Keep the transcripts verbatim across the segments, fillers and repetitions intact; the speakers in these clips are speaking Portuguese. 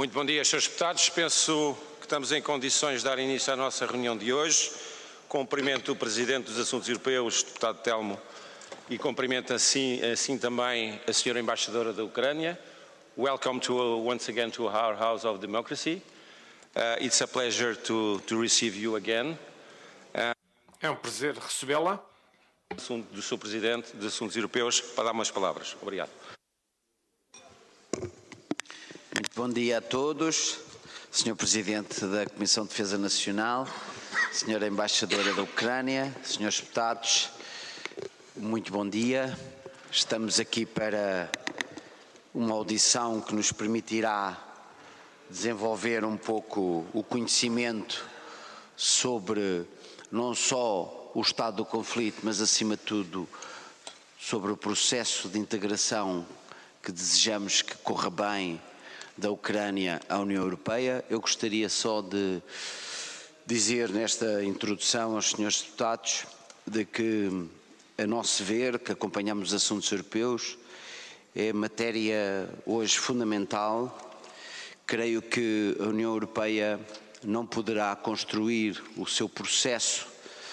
Muito bom dia, senhores deputados. Penso que estamos em condições de dar início à nossa reunião de hoje. Cumprimento o Presidente dos Assuntos Europeus, deputado Telmo, e cumprimento assim, assim também a senhora Embaixadora da Ucrânia. Welcome to uh, once again to our House of Democracy. Uh, it's a pleasure to, to receive you again. Uh, é um prazer recebê-la. Do senhor Presidente dos Assuntos Europeus para dar umas palavras. Obrigado. Muito bom dia a todos, senhor Presidente da Comissão de Defesa Nacional, senhora Embaixadora da Ucrânia, senhores deputados, muito bom dia. Estamos aqui para uma audição que nos permitirá desenvolver um pouco o conhecimento sobre não só o estado do conflito, mas acima de tudo sobre o processo de integração que desejamos que corra bem da Ucrânia à União Europeia. Eu gostaria só de dizer nesta introdução aos senhores deputados de que, a nosso ver, que acompanhamos os assuntos europeus, é matéria hoje fundamental. Creio que a União Europeia não poderá construir o seu processo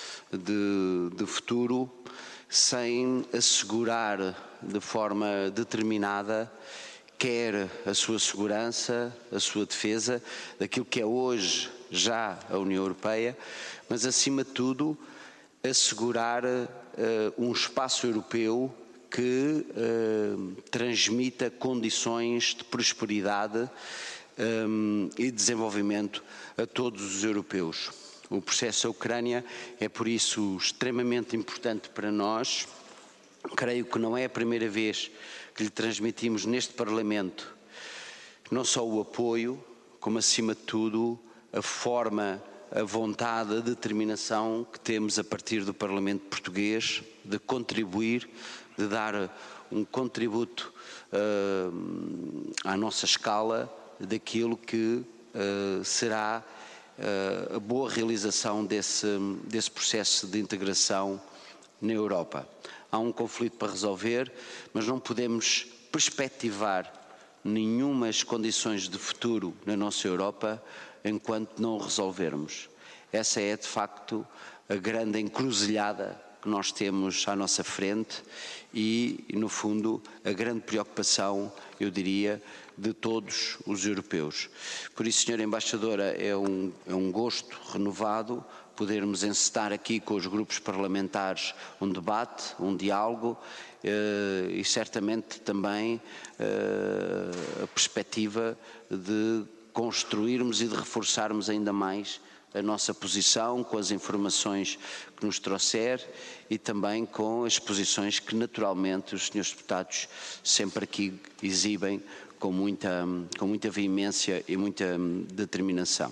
de, de futuro sem assegurar de forma determinada quer a sua segurança, a sua defesa, daquilo que é hoje já a União Europeia, mas acima de tudo assegurar uh, um espaço europeu que uh, transmita condições de prosperidade um, e desenvolvimento a todos os europeus. O processo da Ucrânia é por isso extremamente importante para nós. Creio que não é a primeira vez que lhe transmitimos neste Parlamento não só o apoio, como acima de tudo a forma, a vontade, a determinação que temos a partir do Parlamento português de contribuir, de dar um contributo uh, à nossa escala daquilo que uh, será uh, a boa realização desse, desse processo de integração na Europa. Há um conflito para resolver, mas não podemos perspectivar nenhumas condições de futuro na nossa Europa enquanto não o resolvermos. Essa é, de facto, a grande encruzilhada que nós temos à nossa frente e, no fundo, a grande preocupação, eu diria, de todos os europeus. Por isso, senhora Embaixadora, é um, é um gosto renovado podermos encetar aqui com os grupos parlamentares um debate, um diálogo eh, e certamente também eh, a perspectiva de construirmos e de reforçarmos ainda mais a nossa posição com as informações que nos trouxer e também com as posições que naturalmente os senhores deputados sempre aqui exibem com muita, com muita veemência e muita determinação.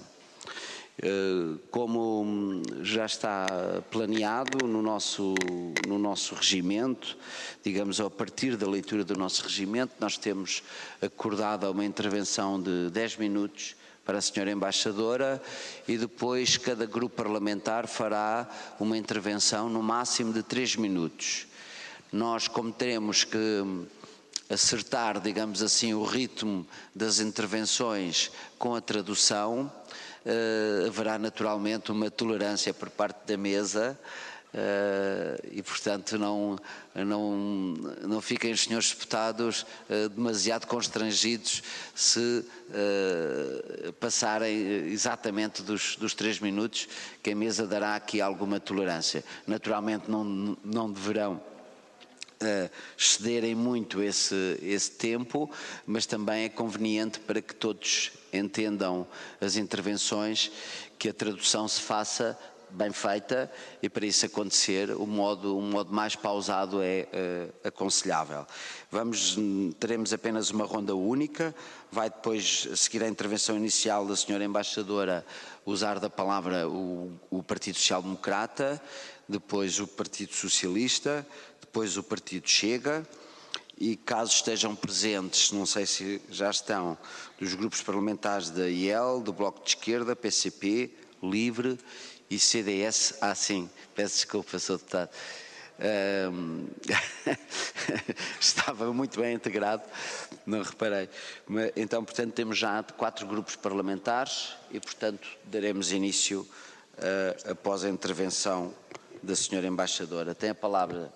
Como já está planeado no nosso, no nosso regimento, digamos, a partir da leitura do nosso regimento, nós temos acordado uma intervenção de dez minutos para a senhora Embaixadora e depois cada grupo parlamentar fará uma intervenção no máximo de três minutos. Nós, como teremos que acertar, digamos assim, o ritmo das intervenções com a tradução, Uh, haverá naturalmente uma tolerância por parte da mesa uh, e, portanto, não, não, não fiquem os senhores deputados uh, demasiado constrangidos se uh, passarem exatamente dos, dos três minutos, que a mesa dará aqui alguma tolerância. Naturalmente não, não deverão Uh, excederem muito esse, esse tempo, mas também é conveniente para que todos entendam as intervenções, que a tradução se faça bem feita e para isso acontecer o modo, um modo mais pausado é uh, aconselhável. Vamos, teremos apenas uma ronda única, vai depois seguir a intervenção inicial da senhora Embaixadora usar da palavra o, o Partido Social Democrata, depois o Partido Socialista, depois o Partido Chega e caso estejam presentes, não sei se já estão, dos grupos parlamentares da I E L, do Bloco de Esquerda, P C P, Livre e C D S, ah sim, peço desculpa, senhor deputado, Um, estava muito bem integrado, não reparei. Mas, então, portanto, temos já quatro grupos parlamentares e, portanto, daremos início uh, após a intervenção da senhora Embaixadora. Tem a palavra.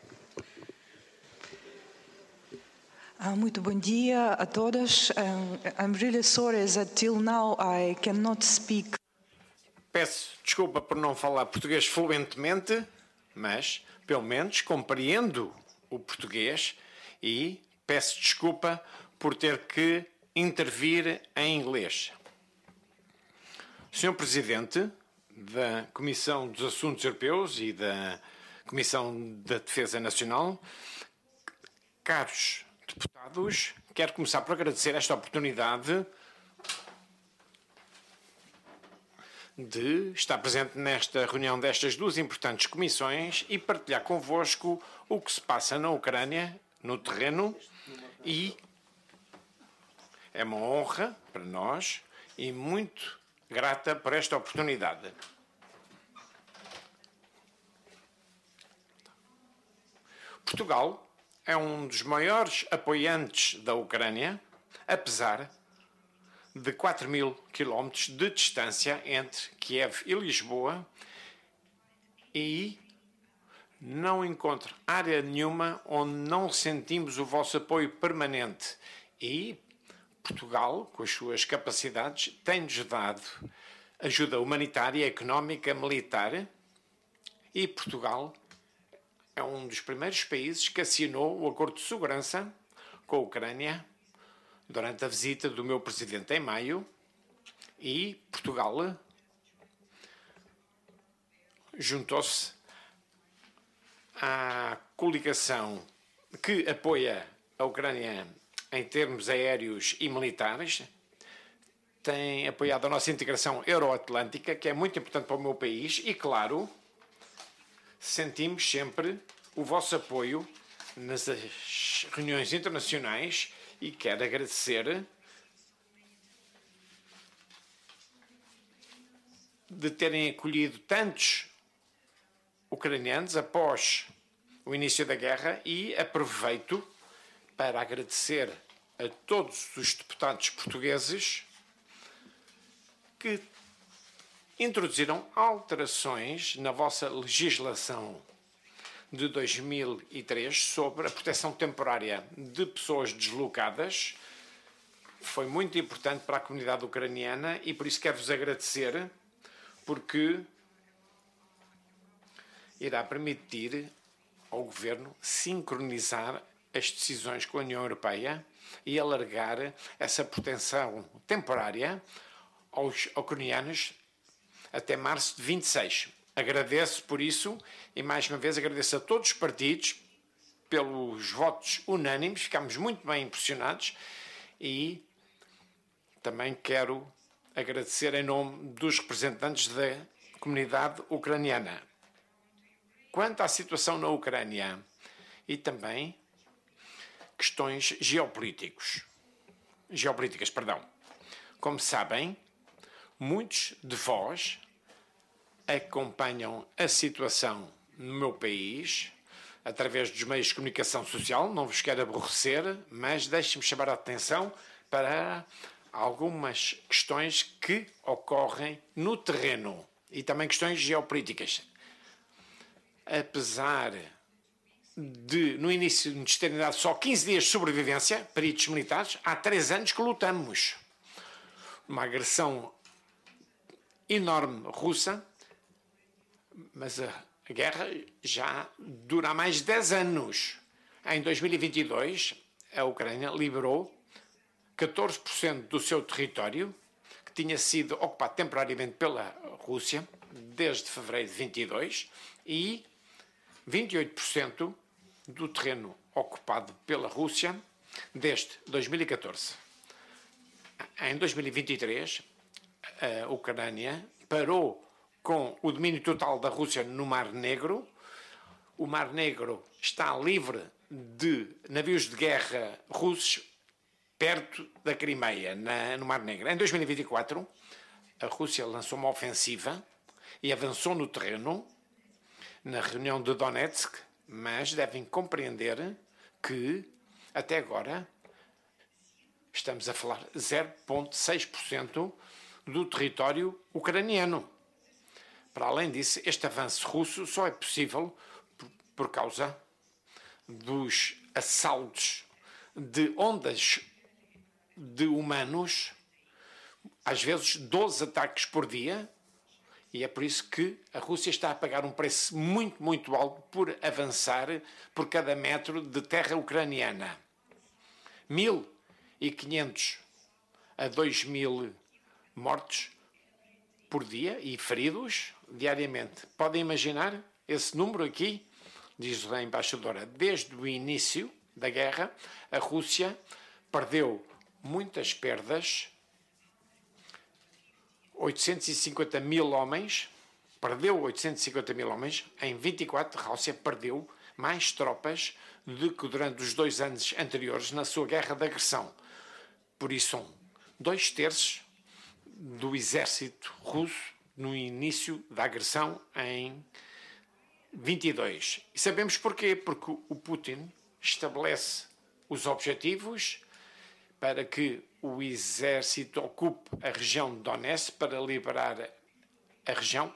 Uh, muito bom dia a todos. Um, I'm really sorry that till now I cannot speak. Peço desculpa por não falar português fluentemente, mas, pelo menos, compreendo o português e peço desculpa por ter que intervir em inglês. senhor Presidente da Comissão dos Assuntos Europeus e da Comissão da Defesa Nacional, caros deputados, quero começar por agradecer esta oportunidade de estar presente nesta reunião destas duas importantes comissões e partilhar convosco o que se passa na Ucrânia, no terreno, e é uma honra para nós e muito grata por esta oportunidade. Portugal é um dos maiores apoiantes da Ucrânia, apesar de quatro mil quilómetros de distância entre Kiev e Lisboa, e não encontro área nenhuma onde não sentimos o vosso apoio permanente. E Portugal, com as suas capacidades, tem-nos dado ajuda humanitária, económica, militar, e Portugal é um dos primeiros países que assinou o acordo de segurança com a Ucrânia durante a visita do meu presidente em maio, e Portugal juntou-se à coligação que apoia a Ucrânia em termos aéreos e militares, tem apoiado a nossa integração euroatlântica, que é muito importante para o meu país, e, claro, sentimos sempre o vosso apoio nas reuniões internacionais, e quero agradecer de terem acolhido tantos ucranianos após o início da guerra, e aproveito para agradecer a todos os deputados portugueses que introduziram alterações na vossa legislação de dois mil e três sobre a proteção temporária de pessoas deslocadas. Foi muito importante para a comunidade ucraniana e por isso quero-vos agradecer, porque irá permitir ao Governo sincronizar as decisões com a União Europeia e alargar essa proteção temporária aos ucranianos até março de vinte e seis. Agradeço por isso e, mais uma vez, agradeço a todos os partidos pelos votos unânimes. Ficámos muito bem impressionados e também quero agradecer em nome dos representantes da comunidade ucraniana. Quanto à situação na Ucrânia e também questões geopolíticos, geopolíticas, perdão. Como sabem, muitos de vós acompanham a situação no meu país através dos meios de comunicação social. Não vos quero aborrecer, mas deixe-me chamar a atenção para algumas questões que ocorrem no terreno e também questões geopolíticas. Apesar de, no início, nos terem dado só quinze dias de sobrevivência, peritos militares, há três anos que lutamos. Uma agressão enorme russa, mas a, a guerra já dura há mais de dez anos. Em dois mil e vinte e dois, a Ucrânia liberou catorze por cento do seu território, que tinha sido ocupado temporariamente pela Rússia desde fevereiro de vinte e dois, e vinte e oito por cento do terreno ocupado pela Rússia desde dois mil e catorze. Em dois mil e vinte e três, a Ucrânia parou com o domínio total da Rússia no Mar Negro. O Mar Negro está livre de navios de guerra russos perto da Crimeia, na, no Mar Negro. Em dois mil e vinte e quatro, a Rússia lançou uma ofensiva e avançou no terreno. Na reunião de Donetsk, mas devem compreender que, até agora, estamos a falar zero vírgula seis por cento do território ucraniano. Para além disso, este avanço russo só é possível por, por causa dos assaltos de ondas de humanos, às vezes doze ataques por dia, e é por isso que a Rússia está a pagar um preço muito, muito alto por avançar por cada metro de terra ucraniana. mil e quinhentos a dois mil mortos por dia e feridos diariamente. Podem imaginar esse número aqui? Diz a embaixadora. Desde o início da guerra, a Rússia perdeu muitas perdas, oitocentos e cinquenta mil homens, perdeu oitocentos e cinquenta mil homens, em vinte e quatro a Rússia perdeu mais tropas do que durante os dois anos anteriores na sua guerra de agressão. Por isso são dois terços do exército russo no início da agressão em vinte e dois. E sabemos porquê, porque o Putin estabelece os objetivos para que o exército ocupe a região de Donetsk para liberar a região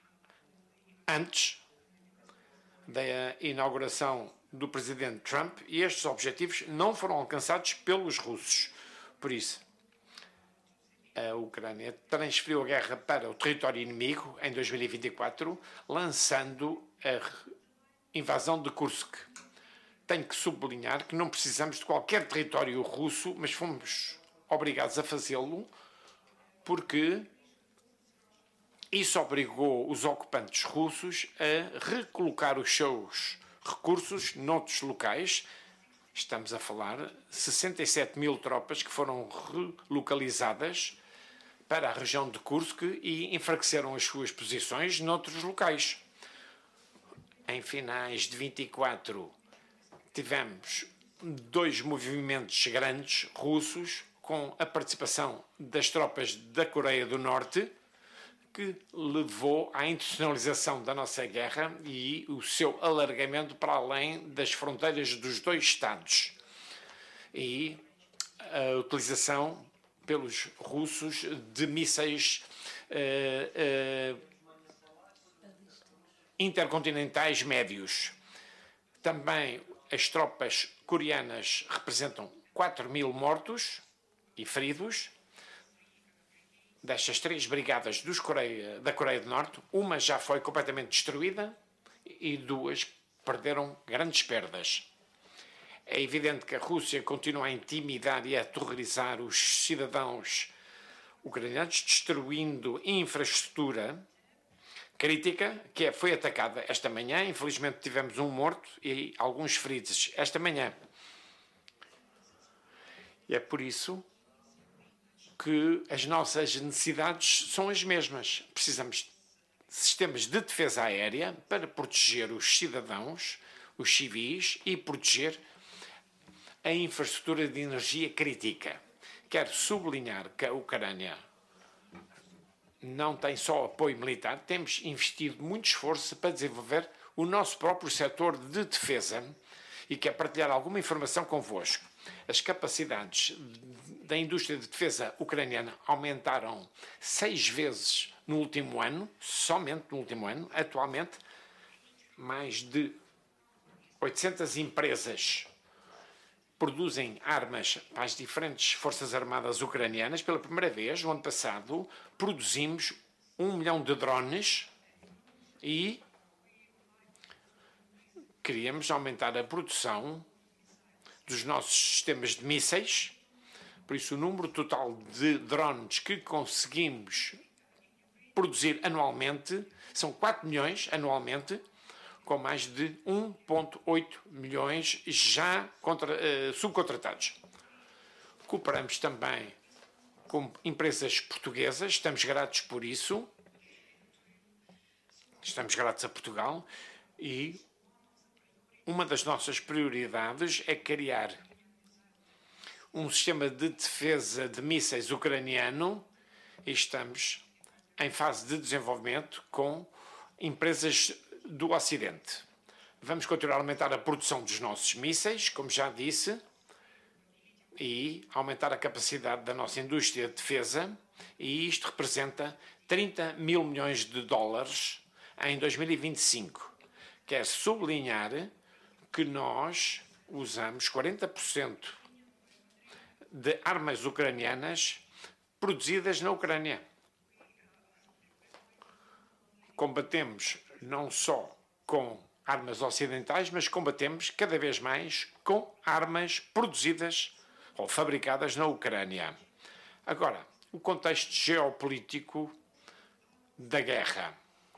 antes da inauguração do presidente Trump, e estes objetivos não foram alcançados pelos russos. Por isso, a Ucrânia transferiu a guerra para o território inimigo em dois mil e vinte e quatro, lançando a invasão de Kursk. Tenho que sublinhar que não precisamos de qualquer território russo, mas fomos obrigados a fazê-lo porque isso obrigou os ocupantes russos a recolocar os seus recursos noutros locais. Estamos a falar de sessenta e sete mil tropas que foram relocalizadas para a região de Kursk e enfraqueceram as suas posições noutros locais. Em finais de vinte e quatro, tivemos dois movimentos grandes russos com a participação das tropas da Coreia do Norte, que levou à internacionalização da nossa guerra e o seu alargamento para além das fronteiras dos dois Estados. E a utilização pelos russos de mísseis uh, uh, intercontinentais médios. Também as tropas coreanas representam quatro mil mortos e feridos. Destas três brigadas dos Coreia, da Coreia do Norte, uma já foi completamente destruída e duas perderam grandes perdas. É evidente que a Rússia continua a intimidar e a aterrorizar os cidadãos ucranianos, destruindo infraestrutura crítica, que foi atacada esta manhã. Infelizmente tivemos um morto e alguns feridos esta manhã. E é por isso que as nossas necessidades são as mesmas. Precisamos de sistemas de defesa aérea para proteger os cidadãos, os civis, e proteger a infraestrutura de energia crítica. Quero sublinhar que a Ucrânia não tem só apoio militar, temos investido muito esforço para desenvolver o nosso próprio setor de defesa e quero partilhar alguma informação convosco. As capacidades da indústria de defesa ucraniana aumentaram seis vezes no último ano, somente no último ano. Atualmente, mais de oitocentas empresas produzem armas para as diferentes forças armadas ucranianas. Pela primeira vez, no ano passado, produzimos um milhão de drones e queríamos aumentar a produção dos nossos sistemas de mísseis. Por isso, o número total de drones que conseguimos produzir anualmente são quatro milhões anualmente, com mais de um vírgula oito milhões já contra, uh, subcontratados. Cooperamos também com empresas portuguesas, estamos gratos por isso, estamos gratos a Portugal, e uma das nossas prioridades é criar um sistema de defesa de mísseis ucraniano e estamos em fase de desenvolvimento com empresas do Ocidente. Vamos continuar a aumentar a produção dos nossos mísseis, como já disse, e aumentar a capacidade da nossa indústria de defesa, e isto representa trinta mil milhões de dólares em dois mil e vinte e cinco. Quero sublinhar que nós usamos quarenta por cento de armas ucranianas produzidas na Ucrânia. Combatemos não só com armas ocidentais, mas combatemos cada vez mais com armas produzidas ou fabricadas na Ucrânia. Agora, o contexto geopolítico da guerra.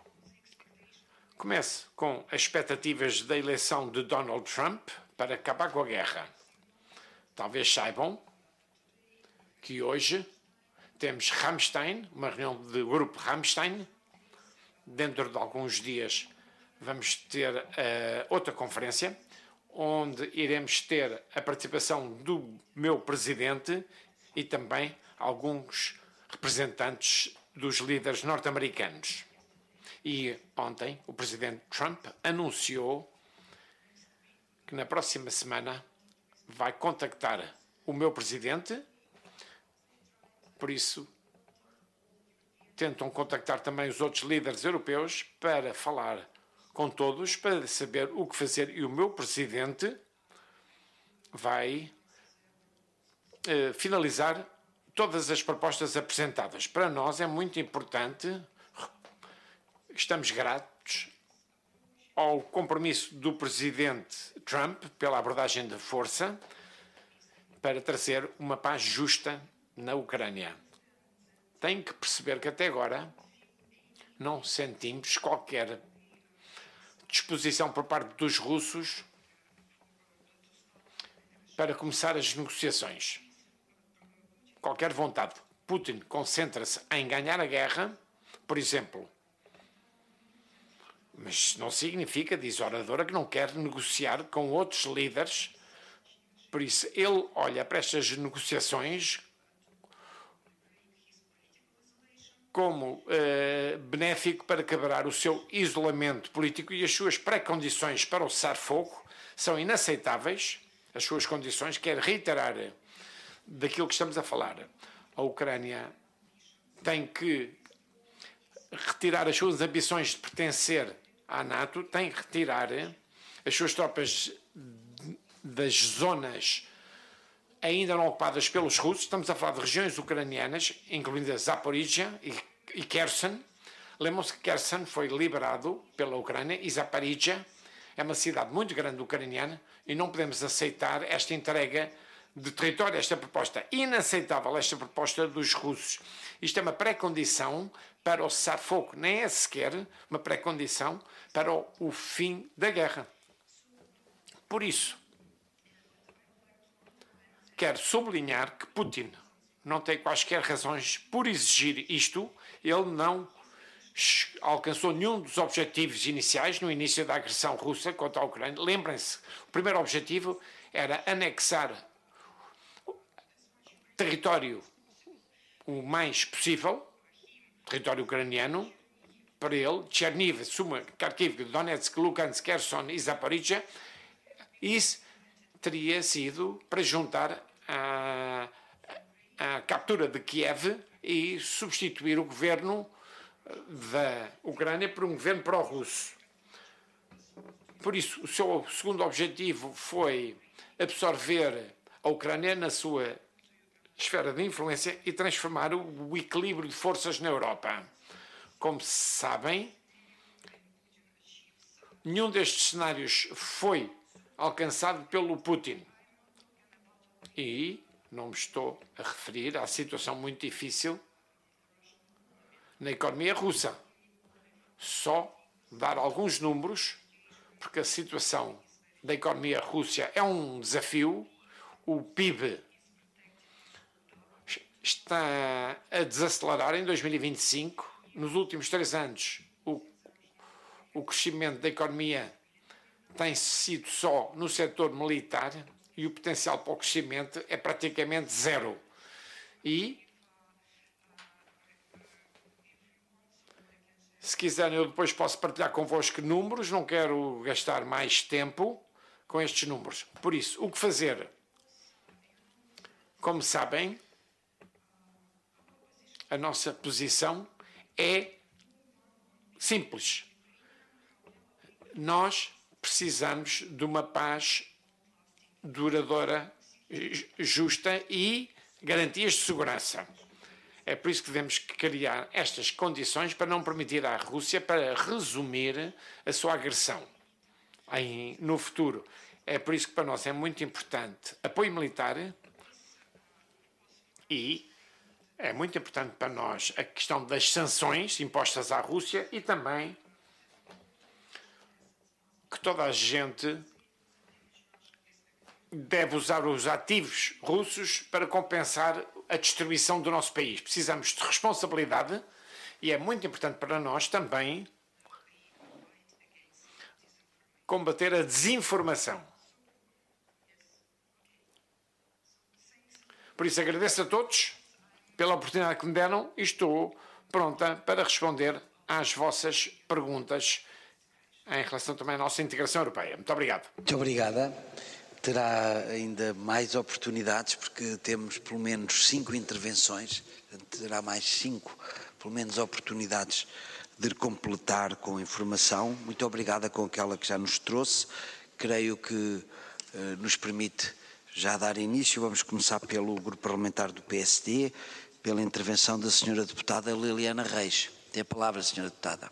Comece com as expectativas da eleição de Donald Trump para acabar com a guerra. Talvez saibam que hoje temos Ramstein, uma reunião do grupo Ramstein. Dentro de alguns dias vamos ter uh, outra conferência, onde iremos ter a participação do meu presidente e também alguns representantes dos líderes norte-americanos. E ontem o presidente Trump anunciou que na próxima semana vai contactar o meu presidente, por isso tentam contactar também os outros líderes europeus para falar com todos, para saber o que fazer, e o meu presidente vai eh, finalizar todas as propostas apresentadas. Para nós é muito importante, estamos gratos ao compromisso do presidente Trump pela abordagem de força para trazer uma paz justa na Ucrânia. Tem que perceber que até agora não sentimos qualquer disposição por parte dos russos para começar as negociações. Qualquer vontade. Putin concentra-se em ganhar a guerra, por exemplo. Mas não significa, diz a oradora, que não quer negociar com outros líderes. Por isso, ele olha para estas negociações como eh, benéfico para quebrar o seu isolamento político, e as suas pré-condições para o cessar-fogo são inaceitáveis. As suas condições, quero reiterar daquilo que estamos a falar. A Ucrânia tem que retirar as suas ambições de pertencer à NATO, tem que retirar as suas tropas das zonas ainda não ocupadas pelos russos. Estamos a falar de regiões ucranianas, incluindo Zaporizhia e, e Kherson. Lembram-se que Kherson foi liberado pela Ucrânia e Zaporizhia é uma cidade muito grande ucraniana, e não podemos aceitar esta entrega de território, esta proposta. Inaceitável esta proposta dos russos. Isto é uma pré-condição para o cessar-fogo, nem é sequer uma pré-condição para o, o fim da guerra. Por isso, quero sublinhar que Putin não tem quaisquer razões por exigir isto. Ele não alcançou nenhum dos objetivos iniciais no início da agressão russa contra a Ucrânia. Lembrem-se, o primeiro objetivo era anexar território o mais possível, território ucraniano, para ele, Cherniv, Suma, Kharkiv, Donetsk, Lugansk, Kherson e Zaporizhia. Isso teria sido para juntar a, a captura de Kiev e substituir o governo da Ucrânia por um governo pró-russo. Por isso, o seu segundo objetivo foi absorver a Ucrânia na sua esfera de influência e transformar o equilíbrio de forças na Europa. Como sabem, nenhum destes cenários foi alcançado pelo Putin. E não me estou a referir à situação muito difícil na economia russa. Só dar alguns números, porque a situação da economia russa é um desafio. O P I B está a desacelerar em dois mil e vinte e cinco. Nos últimos três anos, o, o crescimento da economia tem sido só no setor militar, e o potencial para o crescimento é praticamente zero. E Se quiserem, eu depois posso partilhar convosco números, não quero gastar mais tempo com estes números. Por isso, o que fazer? Como sabem, a nossa posição é simples. Nós precisamos de uma paz duradoura, justa e garantias de segurança. É por isso que devemos criar estas condições para não permitir à Rússia para resumir a sua agressão em, no futuro. É por isso que para nós é muito importante apoio militar e é muito importante para nós a questão das sanções impostas à Rússia e também que toda a gente deve usar os ativos russos para compensar a destruição do nosso país. Precisamos de responsabilidade e é muito importante para nós também combater a desinformação. Por isso agradeço a todos pela oportunidade que me deram e estou pronta para responder às vossas perguntas em relação também à nossa integração europeia. Muito obrigado. Muito obrigada. Terá ainda mais oportunidades, porque temos pelo menos cinco intervenções, terá mais cinco, pelo menos, oportunidades de completar com informação. Muito obrigada com aquela que já nos trouxe. Creio que eh, nos permite já dar início. Vamos começar pelo Grupo Parlamentar do P S D, pela intervenção da senhora Deputada Liliana Reis. Tem a palavra, senhora Deputada.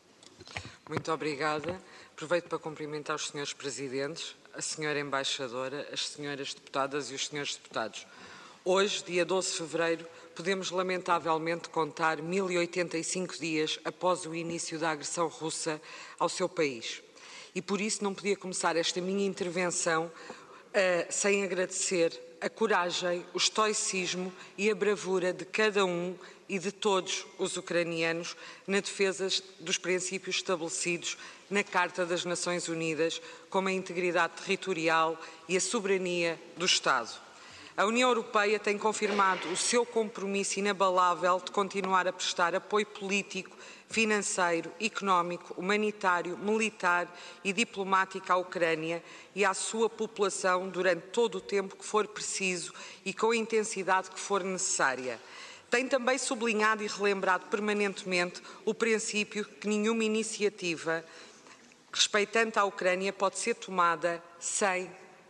Muito obrigada. Aproveito para cumprimentar os senhores Presidentes, a senhora Embaixadora, as senhoras Deputadas e os senhores Deputados. Hoje, dia doze de fevereiro, podemos lamentavelmente contar mil e oitenta e cinco dias após o início da agressão russa ao seu país. E por isso não podia começar esta minha intervenção uh, sem agradecer a coragem, o estoicismo e a bravura de cada um e de todos os ucranianos na defesa dos princípios estabelecidos na Carta das Nações Unidas, como a integridade territorial e a soberania do Estado. A União Europeia tem confirmado o seu compromisso inabalável de continuar a prestar apoio político, financeiro, económico, humanitário, militar e diplomático à Ucrânia e à sua população durante todo o tempo que for preciso e com a intensidade que for necessária. Tem também sublinhado e relembrado permanentemente o princípio que nenhuma iniciativa respeitante à Ucrânia pode ser tomada sem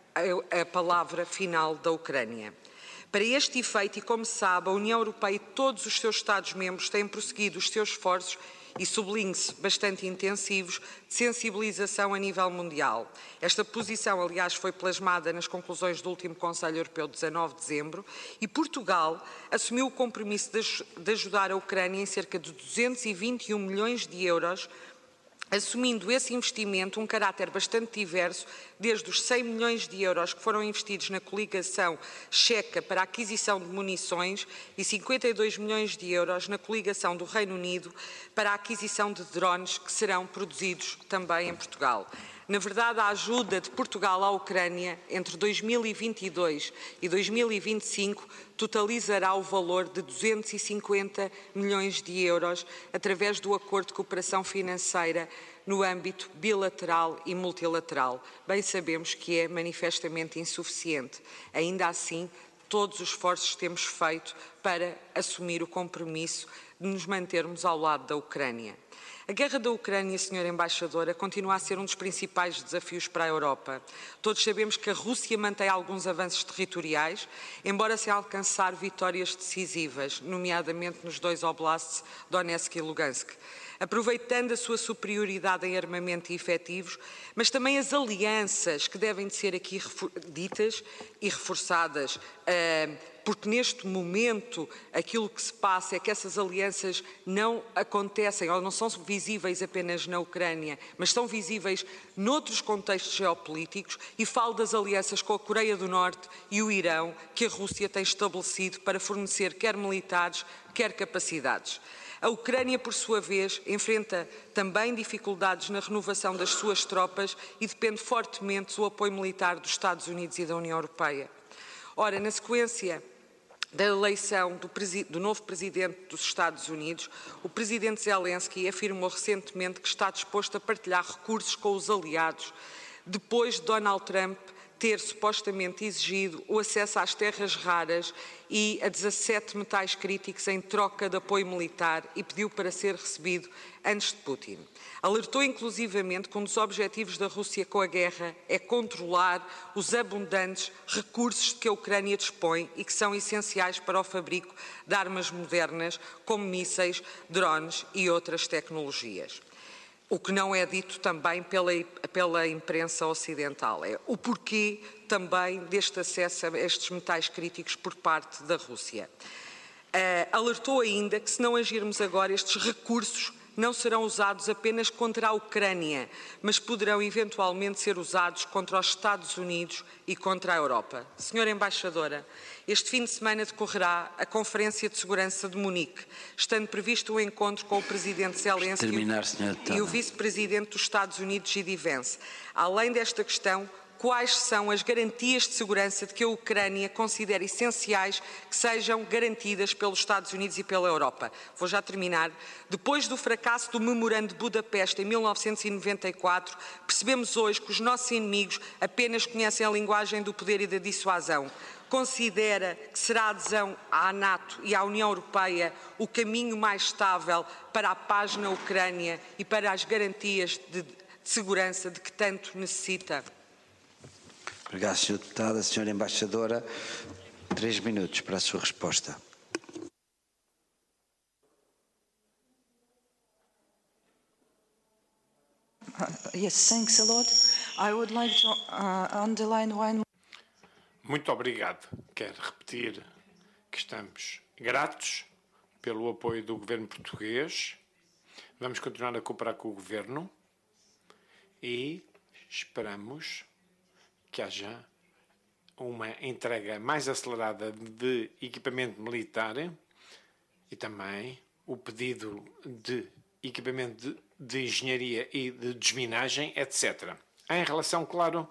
a, a palavra final da Ucrânia. Para este efeito, e como se sabe, a União Europeia e todos os seus Estados-membros têm prosseguido os seus esforços, e sublinhe-se, bastante intensivos, de sensibilização a nível mundial. Esta posição, aliás, foi plasmada nas conclusões do último Conselho Europeu de dezanove de dezembro e Portugal assumiu o compromisso de, de ajudar a Ucrânia em cerca de duzentos e vinte e um milhões de euros, assumindo esse investimento um caráter bastante diverso, desde os cem milhões de euros que foram investidos na coligação checa para a aquisição de munições e cinquenta e dois milhões de euros na coligação do Reino Unido para a aquisição de drones que serão produzidos também em Portugal. Na verdade, a ajuda de Portugal à Ucrânia entre dois mil e vinte e dois e dois mil e vinte e cinco totalizará o valor de duzentos e cinquenta milhões de euros através do Acordo de Cooperação Financeira no âmbito bilateral e multilateral. Bem sabemos que é manifestamente insuficiente. Ainda assim, todos os esforços que temos feito para assumir o compromisso de nos mantermos ao lado da Ucrânia. A guerra da Ucrânia, senhora Embaixadora, continua a ser um dos principais desafios para a Europa. Todos sabemos que a Rússia mantém alguns avanços territoriais, embora sem alcançar vitórias decisivas, nomeadamente nos dois oblasts, Donetsk e Lugansk. Aproveitando a sua superioridade em armamento e efetivos, mas também as alianças que devem de ser aqui ditas e reforçadas, porque neste momento aquilo que se passa é que essas alianças não acontecem ou não são visíveis apenas na Ucrânia, mas são visíveis noutros contextos geopolíticos, e falo das alianças com a Coreia do Norte e o Irão que a Rússia tem estabelecido para fornecer quer militares, quer capacidades. A Ucrânia, por sua vez, enfrenta também dificuldades na renovação das suas tropas e depende fortemente do apoio militar dos Estados Unidos e da União Europeia. Ora, na sequência da eleição do, do novo Presidente dos Estados Unidos, o Presidente Zelensky afirmou recentemente que está disposto a partilhar recursos com os aliados, depois de Donald Trump ter supostamente exigido o acesso às terras raras e a dezassete metais críticos em troca de apoio militar e pediu para ser recebido antes de Putin. Alertou inclusivamente que um dos objetivos da Rússia com a guerra é controlar os abundantes recursos de que a Ucrânia dispõe e que são essenciais para o fabrico de armas modernas, como mísseis, drones e outras tecnologias. O que não é dito também pela, pela imprensa ocidental é o porquê também deste acesso a estes metais críticos por parte da Rússia. Uh, alertou ainda que se não agirmos agora, estes recursos não serão usados apenas contra a Ucrânia, mas poderão eventualmente ser usados contra os Estados Unidos e contra a Europa. Senhora Embaixadora, este fim de semana decorrerá a Conferência de Segurança de Munique, estando previsto um encontro com o Presidente Zelensky Terminar, e o Vice-Presidente dos Estados Unidos, J D Vance. Além desta questão, quais são as garantias de segurança de que a Ucrânia considera essenciais que sejam garantidas pelos Estados Unidos e pela Europa? Vou já terminar. Depois do fracasso do Memorando de Budapeste em mil novecentos e noventa e quatro, percebemos hoje que os nossos inimigos apenas conhecem a linguagem do poder e da dissuasão. Considera que será a adesão à NATO e à União Europeia o caminho mais estável para a paz na Ucrânia e para as garantias de, de segurança de que tanto necessita? Obrigado, senhora Deputada. Senhora Embaixadora, três minutos para a sua resposta. Uh, yes, thanks a lot. I would like to uh, underline one. Muito obrigado. Quero repetir que estamos gratos pelo apoio do governo português. Vamos continuar a cooperar com o governo e esperamos que haja uma entrega mais acelerada de equipamento militar e também o pedido de equipamento de, de engenharia e de desminagem, etcétera. Em relação, claro,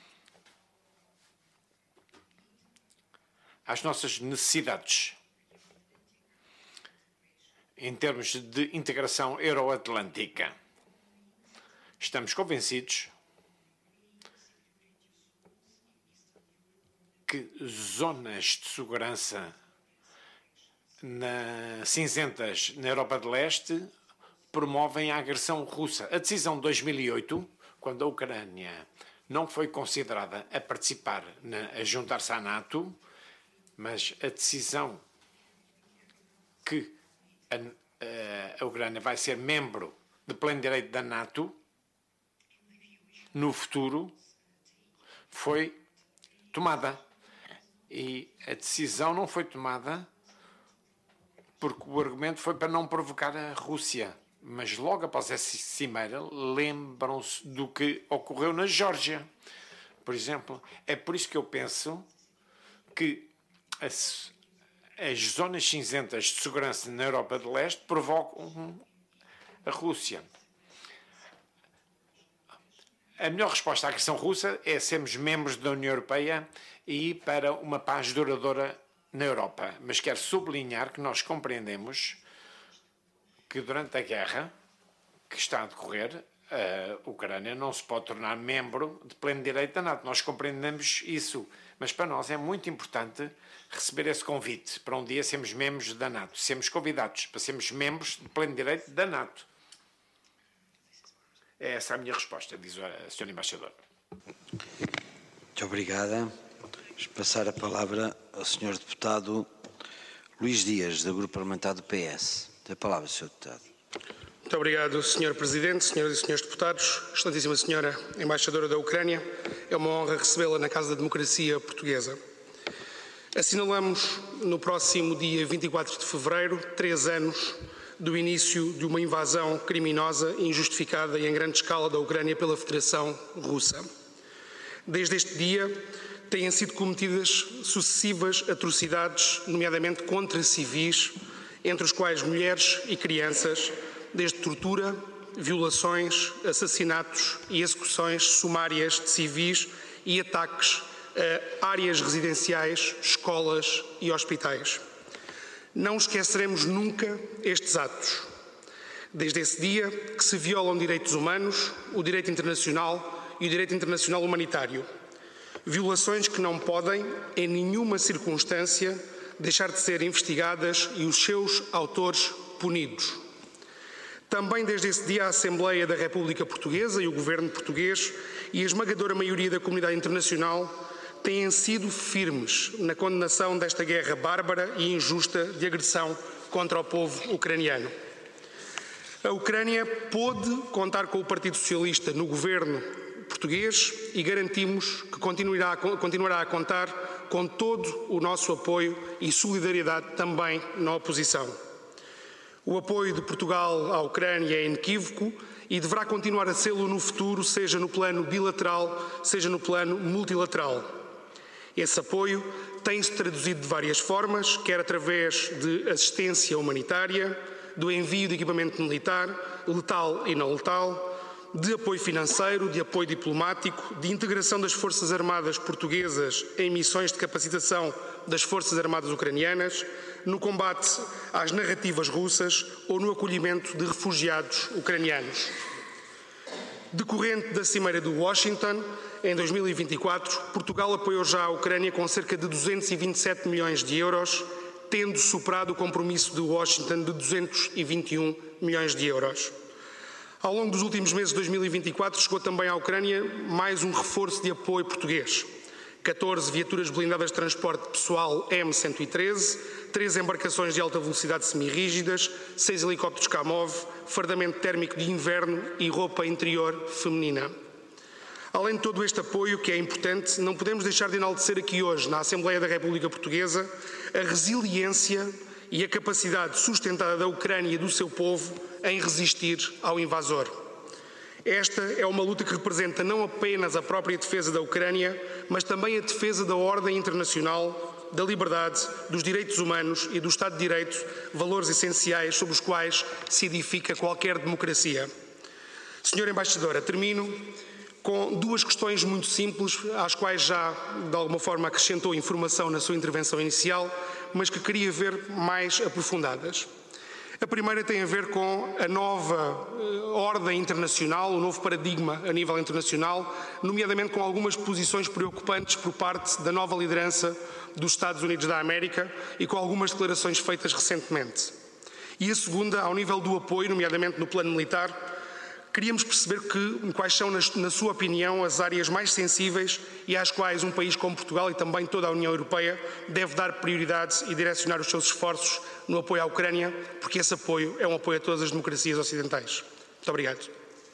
às nossas necessidades em termos de integração euroatlântica, estamos convencidos que zonas de segurança na, cinzentas na Europa de Leste promovem a agressão russa. A decisão de dois mil e oito, quando a Ucrânia não foi considerada a participar, na, a juntar-se à NATO, mas a decisão que a, a, a Ucrânia vai ser membro de pleno direito da NATO no futuro foi tomada. E a decisão não foi tomada porque o argumento foi para não provocar a Rússia. Mas logo após essa cimeira, lembram-se do que ocorreu na Geórgia, por exemplo. É por isso que eu penso que as, as zonas cinzentas de segurança na Europa de Leste provocam a Rússia. A melhor resposta à agressão russa é sermos membros da União Europeia e ir para uma paz duradoura na Europa. Mas quero sublinhar que nós compreendemos que durante a guerra que está a decorrer, a Ucrânia não se pode tornar membro de pleno direito da NATO. Nós compreendemos isso, mas para nós é muito importante receber esse convite para um dia sermos membros da NATO, sermos convidados para sermos membros de pleno direito da NATO. É essa a minha resposta, diz a senhora Embaixadora. Muito obrigada. Vamos passar a palavra ao senhor Deputado Luís Dias, do Grupo Parlamentar do P S. Tem a palavra, senhor Deputado. Muito obrigado, senhor Presidente, senhoras e senhores deputados, excelentíssima senhora Embaixadora da Ucrânia. É uma honra recebê-la na Casa da Democracia Portuguesa. Assinalamos no próximo dia vinte e quatro de fevereiro três anos do início de uma invasão criminosa, injustificada e em grande escala da Ucrânia pela Federação Russa. Desde este dia têm sido cometidas sucessivas atrocidades, nomeadamente contra civis, entre os quais mulheres e crianças, desde tortura, violações, assassinatos e execuções sumárias de civis e ataques a áreas residenciais, escolas e hospitais. Não esqueceremos nunca estes atos. Desde esse dia que se violam direitos humanos, o direito internacional e o direito internacional humanitário. Violações que não podem, em nenhuma circunstância, deixar de ser investigadas e os seus autores punidos. Também desde esse dia a Assembleia da República Portuguesa e o Governo português e a esmagadora maioria da comunidade internacional têm sido firmes na condenação desta guerra bárbara e injusta de agressão contra o povo ucraniano. A Ucrânia pôde contar com o Partido Socialista no governo português e garantimos que continuará, continuará a contar com todo o nosso apoio e solidariedade também na oposição. O apoio de Portugal à Ucrânia é inequívoco e deverá continuar a sê-lo no futuro, seja no plano bilateral, seja no plano multilateral. Esse apoio tem-se traduzido de várias formas, quer através de assistência humanitária, do envio de equipamento militar, letal e não letal, de apoio financeiro, de apoio diplomático, de integração das Forças Armadas portuguesas em missões de capacitação das Forças Armadas ucranianas, no combate às narrativas russas ou no acolhimento de refugiados ucranianos. Decorrente da Cimeira de Washington, em dois mil e vinte e quatro, Portugal apoiou já a Ucrânia com cerca de duzentos e vinte e sete milhões de euros, tendo superado o compromisso de Washington de duzentos e vinte e um milhões de euros. Ao longo dos últimos meses de dois mil e vinte e quatro, chegou também à Ucrânia mais um reforço de apoio português. catorze viaturas blindadas de transporte pessoal M cento e treze, três embarcações de alta velocidade semirrígidas, seis helicópteros Kamov, fardamento térmico de inverno e roupa interior feminina. Além de todo este apoio, que é importante, não podemos deixar de enaltecer aqui hoje, na Assembleia da República Portuguesa, a resiliência e a capacidade sustentada da Ucrânia e do seu povo em resistir ao invasor. Esta é uma luta que representa não apenas a própria defesa da Ucrânia, mas também a defesa da ordem internacional, da liberdade, dos direitos humanos e do Estado de Direito, valores essenciais sobre os quais se edifica qualquer democracia. Senhora Embaixadora, termino com duas questões muito simples, às quais já, de alguma forma, acrescentou informação na sua intervenção inicial, mas que queria ver mais aprofundadas. A primeira tem a ver com a nova ordem internacional, o novo paradigma a nível internacional, nomeadamente com algumas posições preocupantes por parte da nova liderança dos Estados Unidos da América e com algumas declarações feitas recentemente. E a segunda, ao nível do apoio, nomeadamente no plano militar, queríamos perceber que, quais são, na sua opinião, as áreas mais sensíveis e às quais um país como Portugal e também toda a União Europeia deve dar prioridade e direcionar os seus esforços no apoio à Ucrânia, porque esse apoio é um apoio a todas as democracias ocidentais. Muito obrigado.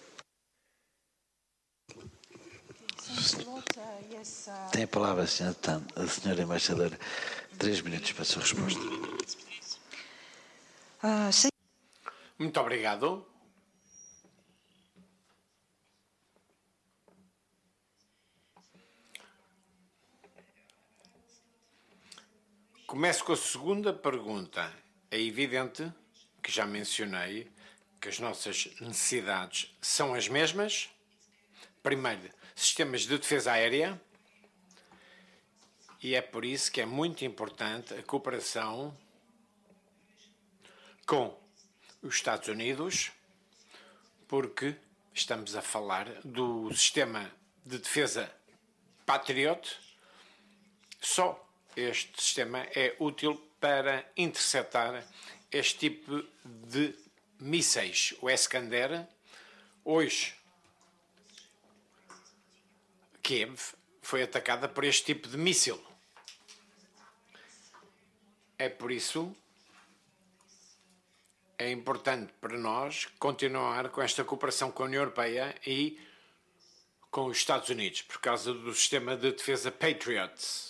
Tem a palavra a senhora, a senhora Embaixadora. Três minutos para a sua resposta. Muito obrigado. Começo com a segunda pergunta. É evidente que já mencionei que as nossas necessidades são as mesmas. Primeiro, sistemas de defesa aérea. E é por isso que é muito importante a cooperação com os Estados Unidos, porque estamos a falar do sistema de defesa Patriot. Só este sistema é útil para interceptar este tipo de mísseis. O Iskander, hoje, Kiev foi atacada por este tipo de míssil. É por isso é importante para nós continuar com esta cooperação com a União Europeia e com os Estados Unidos, por causa do sistema de defesa Patriot.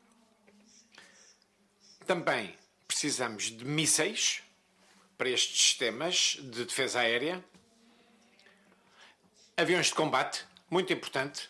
Também precisamos de mísseis para estes sistemas de defesa aérea, aviões de combate, muito importante,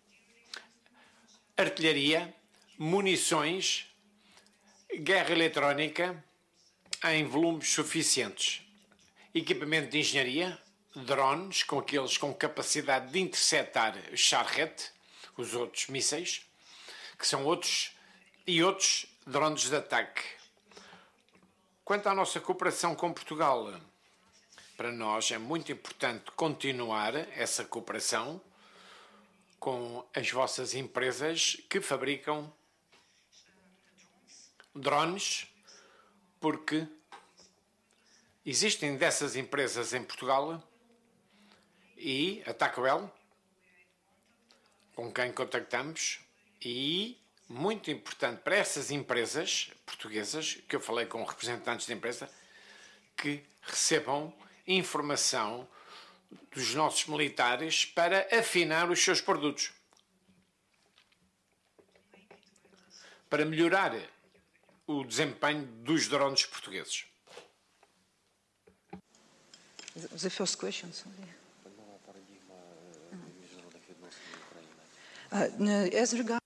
artilharia, munições, guerra eletrónica em volumes suficientes, equipamento de engenharia, drones, com aqueles com capacidade de interceptar Shahed, os outros mísseis, que são outros e outros drones de ataque. Quanto à nossa cooperação com Portugal, para nós é muito importante continuar essa cooperação com as vossas empresas que fabricam drones, porque existem dessas empresas em Portugal e a Taquel, com quem contactamos, e muito importante para essas empresas portuguesas, que eu falei com representantes de empresa, que recebam informação dos nossos militares para afinar os seus produtos, para melhorar o desempenho dos drones portugueses. The first question, sorry. Uh, as regard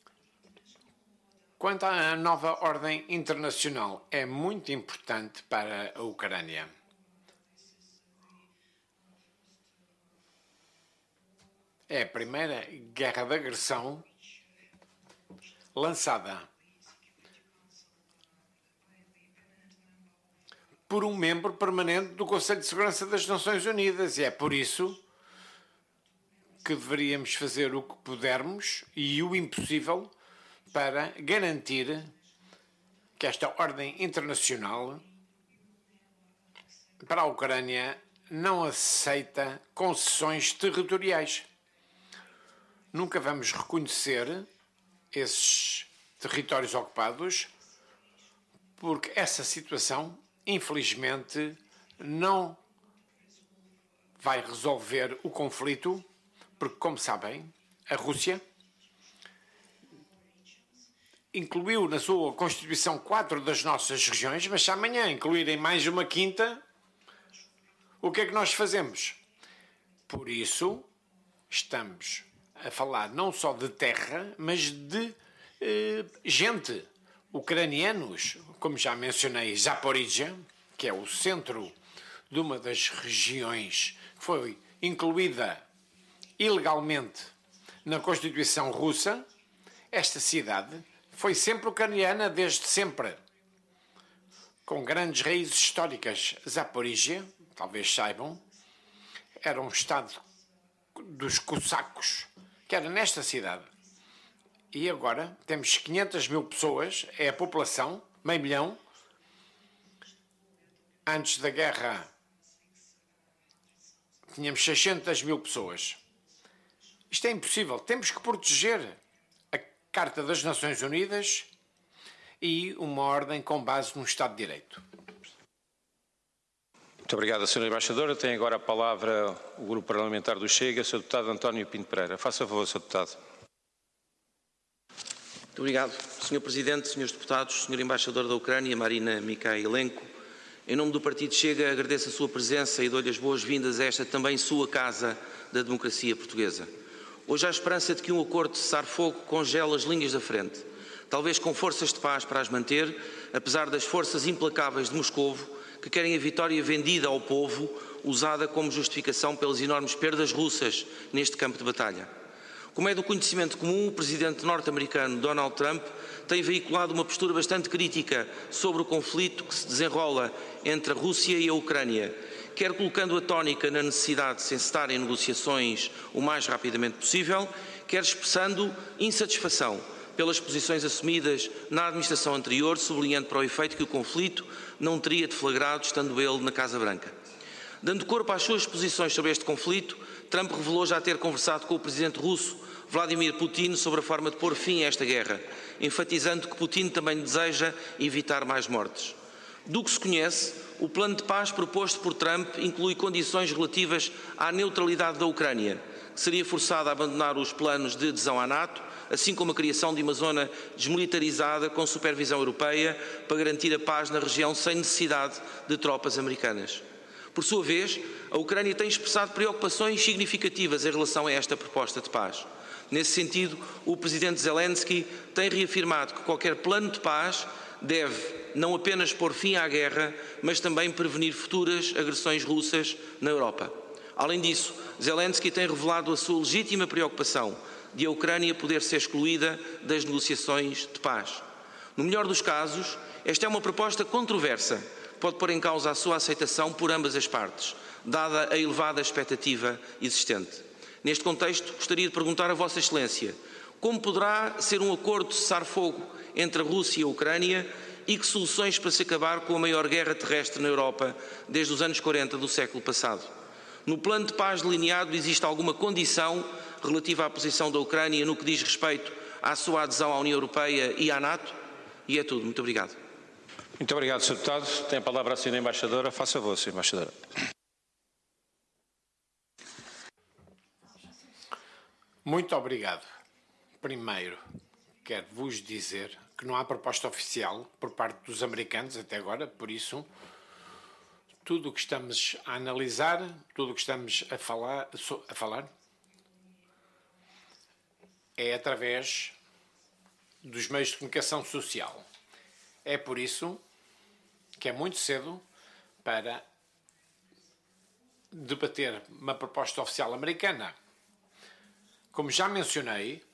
Quanto à nova ordem internacional, é muito importante para a Ucrânia. É a primeira guerra de agressão lançada por um membro permanente do Conselho de Segurança das Nações Unidas, e é por isso que deveríamos fazer o que pudermos e o impossível para garantir que esta ordem internacional para a Ucrânia não aceita concessões territoriais. Nunca vamos reconhecer esses territórios ocupados, porque essa situação, infelizmente, não vai resolver o conflito, porque, como sabem, a Rússia incluiu na sua Constituição quatro das nossas regiões, mas se amanhã incluírem mais uma quinta, o que é que nós fazemos? Por isso, estamos a falar não só de terra, mas de eh, gente, ucranianos, como já mencionei, Zaporizhia, que é o centro de uma das regiões que foi incluída ilegalmente na Constituição russa. Esta cidade foi sempre ucraniana desde sempre, com grandes raízes históricas. Zaporizhia, talvez saibam, era um estado dos cossacos, que era nesta cidade. E agora temos quinhentas mil pessoas, é a população, meio milhão. Antes da guerra tínhamos seiscentas mil pessoas. Isto é impossível. Temos que proteger a Carta das Nações Unidas e uma ordem com base no Estado de Direito. Muito obrigado, senhora Embaixadora. Tem agora a palavra o Grupo Parlamentar do Chega, senhor Deputado António Pinto Pereira. Faça favor, senhor Deputado. Muito obrigado, senhor Presidente, senhores Deputados, senhor Embaixador da Ucrânia, Marina Mikhailenko. Em nome do Partido Chega, agradeço a sua presença e dou-lhe as boas-vindas a esta também sua casa da democracia portuguesa. Hoje há esperança de que um acordo de cessar-fogo congele as linhas da frente, talvez com forças de paz para as manter, apesar das forças implacáveis de Moscovo, que querem a vitória vendida ao povo, usada como justificação pelas enormes perdas russas neste campo de batalha. Como é do conhecimento comum, o presidente norte-americano Donald Trump tem veiculado uma postura bastante crítica sobre o conflito que se desenrola entre a Rússia e a Ucrânia, quer colocando a tónica na necessidade de se encetarem negociações o mais rapidamente possível, quer expressando insatisfação pelas posições assumidas na administração anterior, sublinhando para o efeito que o conflito não teria deflagrado estando ele na Casa Branca. Dando corpo às suas posições sobre este conflito, Trump revelou já ter conversado com o presidente russo Vladimir Putin sobre a forma de pôr fim a esta guerra, enfatizando que Putin também deseja evitar mais mortes. Do que se conhece, o plano de paz proposto por Trump inclui condições relativas à neutralidade da Ucrânia, que seria forçada a abandonar os planos de adesão à NATO, assim como a criação de uma zona desmilitarizada com supervisão europeia para garantir a paz na região sem necessidade de tropas americanas. Por sua vez, a Ucrânia tem expressado preocupações significativas em relação a esta proposta de paz. Nesse sentido, o presidente Zelensky tem reafirmado que qualquer plano de paz deve não apenas pôr fim à guerra, mas também prevenir futuras agressões russas na Europa. Além disso, Zelensky tem revelado a sua legítima preocupação de a Ucrânia poder ser excluída das negociações de paz. No melhor dos casos, esta é uma proposta controversa, que pode pôr em causa a sua aceitação por ambas as partes, dada a elevada expectativa existente. Neste contexto, gostaria de perguntar a Vossa Excelência como poderá ser um acordo de cessar-fogo entre a Rússia e a Ucrânia e que soluções para se acabar com a maior guerra terrestre na Europa desde os anos quarenta do século passado. No plano de paz delineado, existe alguma condição relativa à posição da Ucrânia no que diz respeito à sua adesão à União Europeia e à NATO? E é tudo. Muito obrigado. Muito obrigado, senhor Deputado. Tem a palavra a senhora Embaixadora. Faça favor, senhora Embaixadora. Muito obrigado. Primeiro, quero vos dizer que não há proposta oficial por parte dos americanos até agora, por isso, tudo o que estamos a analisar, tudo o que estamos a falar, a falar é através dos meios de comunicação social. É por isso que é muito cedo para debater uma proposta oficial americana. Como já mencionei,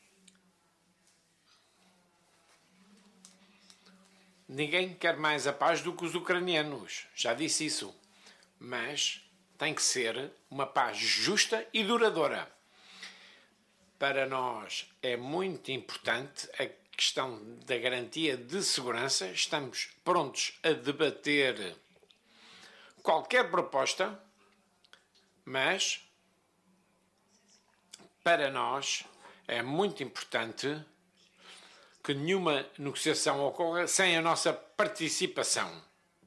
ninguém quer mais a paz do que os ucranianos, já disse isso, mas tem que ser uma paz justa e duradoura. Para nós é muito importante a questão da garantia de segurança. Estamos prontos a debater qualquer proposta, mas para nós é muito importante que nenhuma negociação ocorra sem a nossa participação.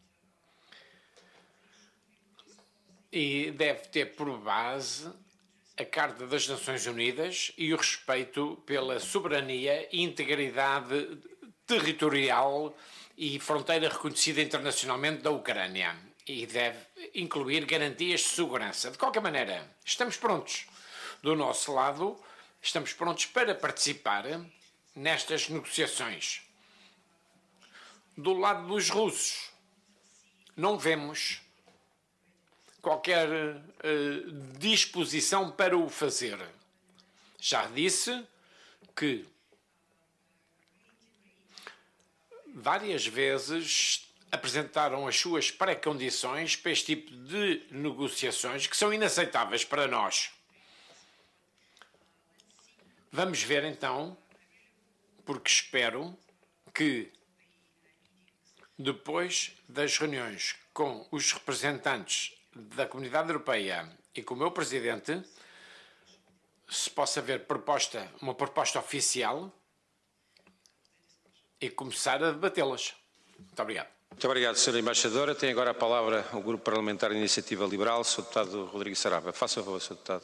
E deve ter por base a Carta das Nações Unidas e o respeito pela soberania e integridade territorial e fronteira reconhecida internacionalmente da Ucrânia. E deve incluir garantias de segurança. De qualquer maneira, estamos prontos. Do nosso lado, estamos prontos para participar nestas negociações. Do lado dos russos, não vemos qualquer uh, disposição para o fazer. Já disse que várias vezes apresentaram as suas pré-condições para este tipo de negociações que são inaceitáveis para nós. Vamos ver então, porque espero que depois das reuniões com os representantes da Comunidade Europeia e com o meu Presidente, se possa ver proposta, uma proposta oficial e começar a debatê-las. Muito obrigado. Muito obrigado, senhora Embaixadora. Tem agora a palavra o Grupo Parlamentar de Iniciativa Liberal, senhor Deputado Rodrigues Saraiva. Faça favor, senhor Deputado.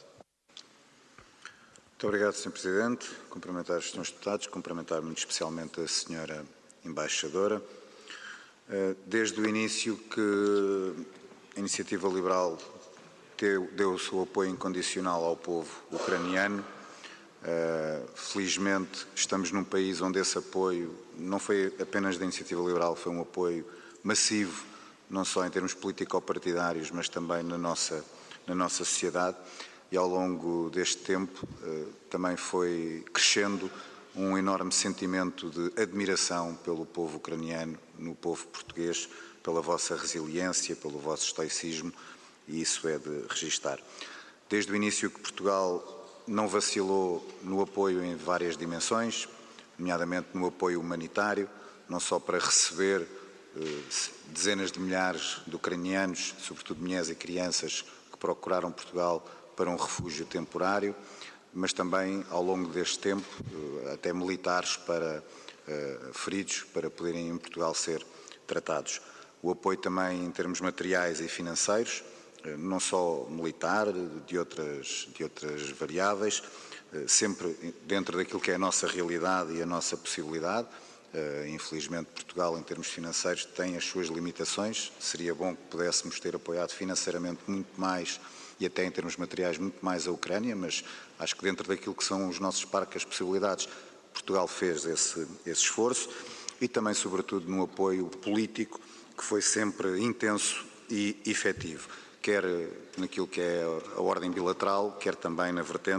Muito obrigado, senhor Presidente. Cumprimentar os senhores deputados, cumprimentar muito especialmente a senhora Embaixadora. Desde o início que a Iniciativa Liberal deu, deu o seu apoio incondicional ao povo ucraniano. Felizmente estamos num país onde esse apoio não foi apenas da Iniciativa Liberal, foi um apoio massivo, não só em termos político-partidários, mas também na nossa, na nossa sociedade. E ao longo deste tempo também foi crescendo um enorme sentimento de admiração pelo povo ucraniano, no povo português, pela vossa resiliência, pelo vosso estoicismo, e isso é de registar. Desde o início que Portugal não vacilou no apoio em várias dimensões, nomeadamente no apoio humanitário, não só para receber eh, dezenas de milhares de ucranianos, sobretudo mulheres e crianças, que procuraram Portugal para um refúgio temporário, mas também, ao longo deste tempo, até militares para uh, feridos, para poderem em Portugal ser tratados. O apoio também em termos materiais e financeiros, uh, não só militar, de outras, de outras variáveis, uh, sempre dentro daquilo que é a nossa realidade e a nossa possibilidade. Uh, infelizmente, Portugal, em termos financeiros, tem as suas limitações. Seria bom que pudéssemos ter apoiado financeiramente muito mais e até em termos materiais muito mais a Ucrânia, mas acho que dentro daquilo que são os nossos parques, as possibilidades, Portugal fez esse, esse esforço e também, sobretudo, no apoio político, que foi sempre intenso e efetivo, quer naquilo que é a ordem bilateral, quer também na vertente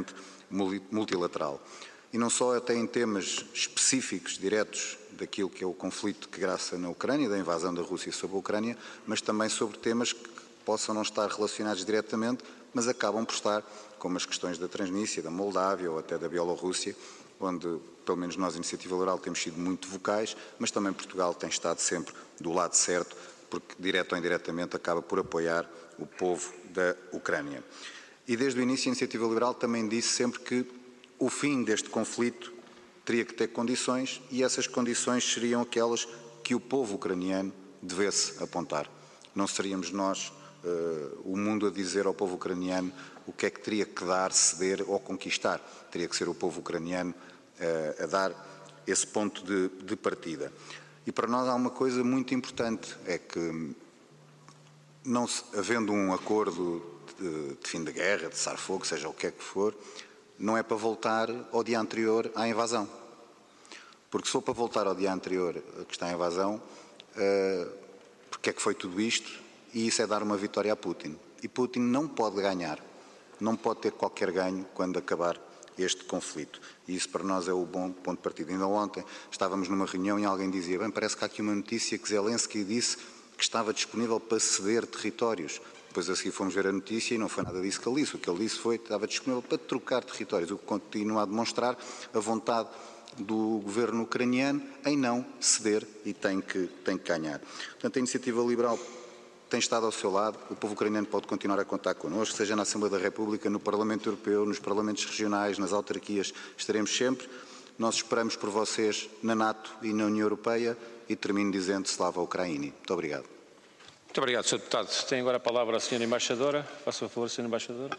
multilateral. E não só até em temas específicos, diretos, daquilo que é o conflito que graça na Ucrânia, da invasão da Rússia sobre a Ucrânia, mas também sobre temas que possam não estar relacionados diretamente, mas acabam por estar, como as questões da Transnistria, da Moldávia ou até da Bielorrússia, onde, pelo menos nós, Iniciativa Liberal, temos sido muito vocais, mas também Portugal tem estado sempre do lado certo, porque, direto ou indiretamente, acaba por apoiar o povo da Ucrânia. E desde o início a Iniciativa Liberal também disse sempre que o fim deste conflito teria que ter condições e essas condições seriam aquelas que o povo ucraniano devesse apontar. Não seríamos nós, uh, o mundo, a dizer ao povo ucraniano o que é que teria que dar, ceder ou conquistar. Teria que ser o povo ucraniano uh, a dar esse ponto de, de partida. E para nós há uma coisa muito importante, é que, não se, havendo um acordo de, de fim de guerra, de cessar-fogo, seja o que é que for, não é para voltar ao dia anterior à invasão. Porque se for para voltar ao dia anterior que está a invasão, uh, porque é que foi tudo isto? E isso é dar uma vitória a Putin. E Putin não pode ganhar, não pode ter qualquer ganho quando acabar este conflito. E isso para nós é o bom ponto de partida. Ainda ontem estávamos numa reunião e alguém dizia, bem, parece que há aqui uma notícia que Zelensky disse que estava disponível para ceder territórios. Depois a seguir fomos ver a notícia e não foi nada disso que ele disse. O que ele disse foi que estava disponível para trocar territórios, o que continua a demonstrar a vontade do governo ucraniano em não ceder e tem que, tem que ganhar. Portanto, a Iniciativa Liberal tem estado ao seu lado, o povo ucraniano pode continuar a contar connosco, seja na Assembleia da República, no Parlamento Europeu, nos Parlamentos Regionais, nas autarquias, estaremos sempre. Nós esperamos por vocês na NATO e na União Europeia e termino dizendo Slava Ukraini. Muito obrigado. Muito obrigado, senhor Deputado. Tem agora a palavra a senhora Embaixadora. Faça o favor, senhora Embaixadora.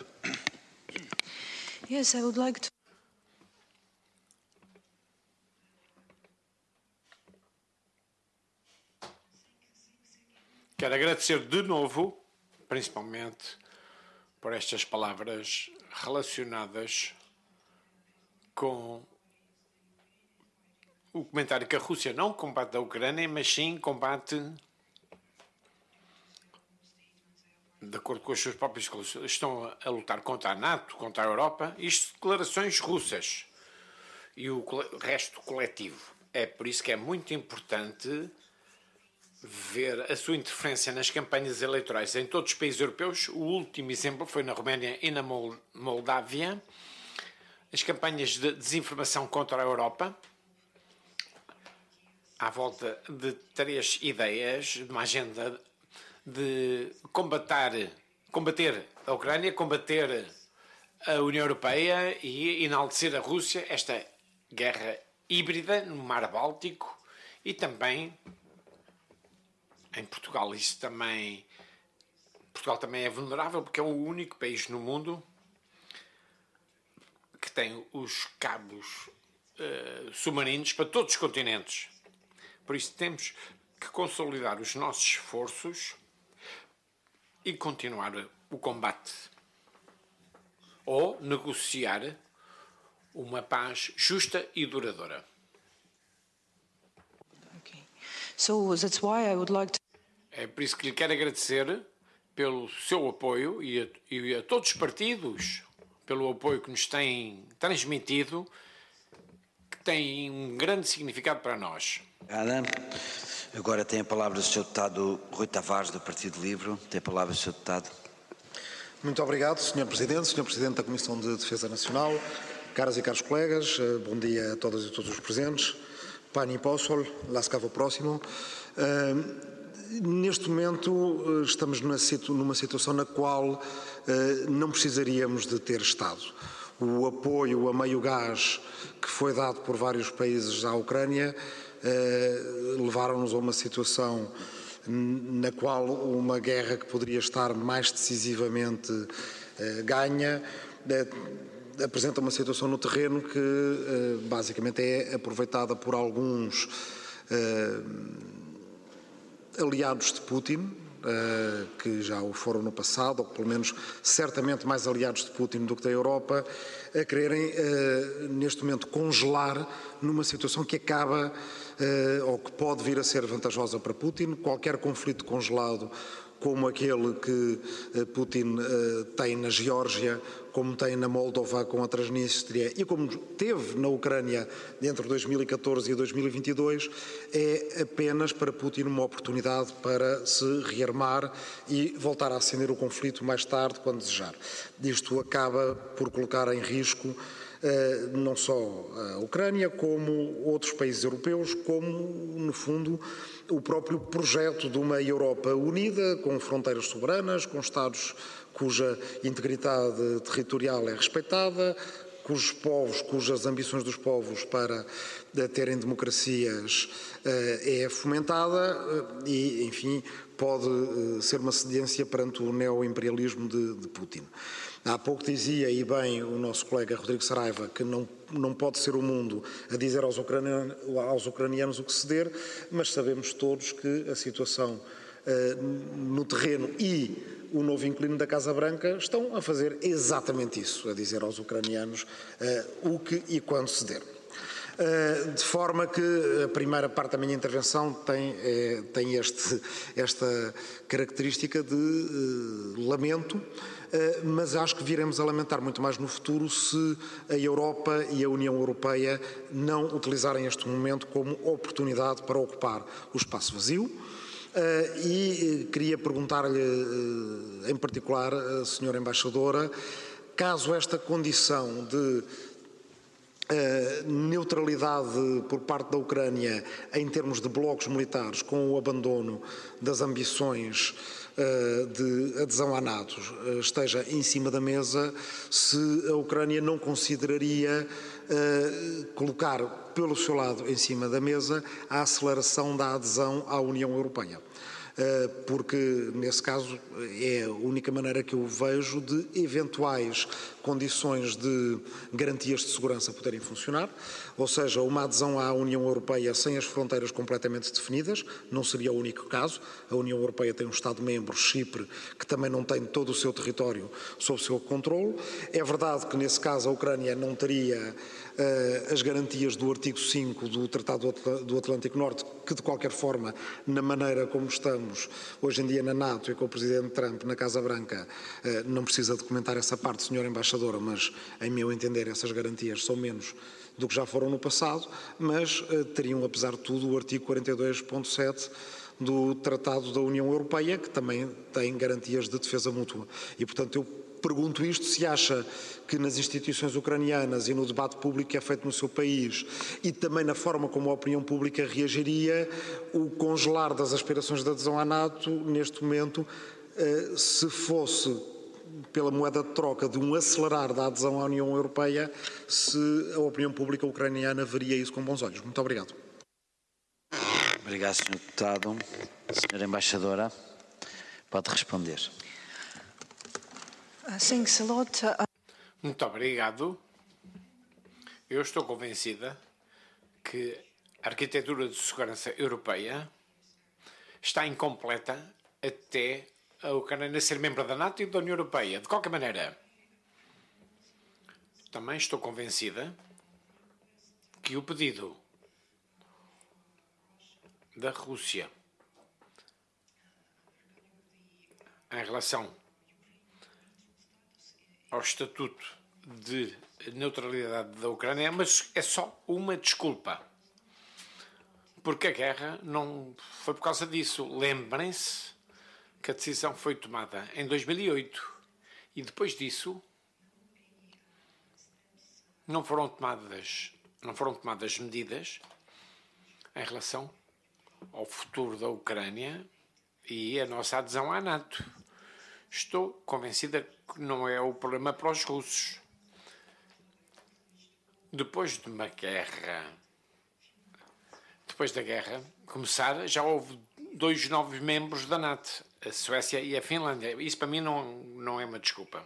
Yes, I would like to. Quero agradecer de novo, principalmente por estas palavras relacionadas com o comentário que a Rússia não combate a Ucrânia, mas sim combate, de acordo com os seus próprios declarações, estão a lutar contra a NATO, contra a Europa, isto declarações russas e o resto coletivo. É por isso que é muito importante ver a sua interferência nas campanhas eleitorais em todos os países europeus. O último exemplo foi na Roménia e na Moldávia. As campanhas de desinformação contra a Europa, à volta de três ideias, de uma agenda de combater, combater a Ucrânia, combater a União Europeia e enaltecer a Rússia, esta guerra híbrida no Mar Báltico e também em Portugal. Isso também, Portugal também é vulnerável porque é o único país no mundo que tem os cabos uh, submarinos para todos os continentes. Por isso temos que consolidar os nossos esforços e continuar o combate ou negociar uma paz justa e duradoura. Okay. So that's why I would like to... É por isso que lhe quero agradecer pelo seu apoio e a, e a todos os partidos pelo apoio que nos têm transmitido, que tem um grande significado para nós. Obrigada. Agora tem a palavra o senhor Deputado Rui Tavares, do Partido Livre. Tem a palavra o senhor Deputado. Muito obrigado, senhor Presidente, senhor Presidente da Comissão de Defesa Nacional, caras e caros colegas, bom dia a todas e todos os presentes. Pani Posol, lascavo próximo. Uh, neste momento estamos numa situação na qual uh, não precisaríamos de ter Estado. O apoio a meio gás que foi dado por vários países à Ucrânia uh, levaram-nos a uma situação na qual uma guerra que poderia estar mais decisivamente uh, ganha uh, apresenta uma situação no terreno que uh, basicamente é aproveitada por alguns uh, aliados de Putin, uh, que já o foram no passado, ou pelo menos certamente mais aliados de Putin do que da Europa, a quererem uh, neste momento congelar numa situação que acaba uh, ou que pode vir a ser vantajosa para Putin. Qualquer conflito congelado como aquele que Putin tem na Geórgia, como tem na Moldova com a Transnistria e como teve na Ucrânia entre dois mil e catorze e dois mil e vinte e dois, é apenas para Putin uma oportunidade para se rearmar e voltar a acender o conflito mais tarde, quando desejar. Isto acaba por colocar em risco Uh, não só a Ucrânia, como outros países europeus, como, no fundo, o próprio projeto de uma Europa unida, com fronteiras soberanas, com Estados cuja integridade territorial é respeitada, cujos povos, cujas ambições dos povos para uh, terem democracias uh, é fomentada uh, e, enfim, pode uh, ser uma cedência perante o neoimperialismo de, de Putin. Há pouco dizia, e bem, o nosso colega Rodrigo Saraiva, que não, não pode ser o mundo a dizer aos ucranianos, aos ucranianos o que ceder, mas sabemos todos que a situação uh, no terreno e o novo inquilino da Casa Branca estão a fazer exatamente isso, a dizer aos ucranianos uh, o que e quando ceder. Uh, de forma que a primeira parte da minha intervenção tem, é, tem este, esta característica de uh, lamento, uh, mas acho que viremos a lamentar muito mais no futuro se a Europa e a União Europeia não utilizarem este momento como oportunidade para ocupar o espaço vazio. Uh, e uh, queria perguntar-lhe, uh, em particular, a senhora Embaixadora, caso esta condição de Uh, neutralidade por parte da Ucrânia em termos de blocos militares, com o abandono das ambições uh, de adesão à NATO, uh, esteja em cima da mesa, se a Ucrânia não consideraria uh, colocar pelo seu lado em cima da mesa a aceleração da adesão à União Europeia. Porque, nesse caso, é a única maneira que eu vejo de eventuais condições de garantias de segurança poderem funcionar, ou seja, uma adesão à União Europeia sem as fronteiras completamente definidas, não seria o único caso. A União Europeia tem um Estado-membro, Chipre, que também não tem todo o seu território sob o seu controle. É verdade que, nesse caso, a Ucrânia não teria uh, as garantias do artigo cinco do Tratado do Atlântico Norte, que, de qualquer forma, na maneira como estamos hoje em dia na NATO e com o Presidente Trump na Casa Branca, não precisa de comentar essa parte, senhora Embaixadora, mas, em meu entender, essas garantias são menos do que já foram no passado, mas teriam, apesar de tudo, o artigo quarenta e dois ponto sete do Tratado da União Europeia, que também tem garantias de defesa mútua. E, portanto, eu pergunto isto, se acha que nas instituições ucranianas e no debate público que é feito no seu país e também na forma como a opinião pública reagiria, o congelar das aspirações de adesão à NATO, neste momento, se fosse pela moeda de troca de um acelerar da adesão à União Europeia, se a opinião pública ucraniana veria isso com bons olhos. Muito obrigado. Obrigado, senhor Deputado. Senhora Embaixadora, pode responder. Thanks a lot. Muito obrigado. Eu estou convencida que a arquitetura de segurança europeia está incompleta até a Ucrânia ser membro da NATO e da União Europeia. De qualquer maneira, também estou convencida que o pedido da Rússia em relação ao Estatuto de Neutralidade da Ucrânia, mas é só uma desculpa. Porque a guerra não foi por causa disso. Lembrem-se que a decisão foi tomada em dois mil e oito e depois disso não foram tomadas, não foram tomadas medidas em relação ao futuro da Ucrânia e a nossa adesão à NATO. Estou convencida que não é o problema para os russos. Depois de uma guerra, depois da guerra começar, já houve dois novos membros da NATO, a Suécia e a Finlândia. Isso para mim não, não é uma desculpa.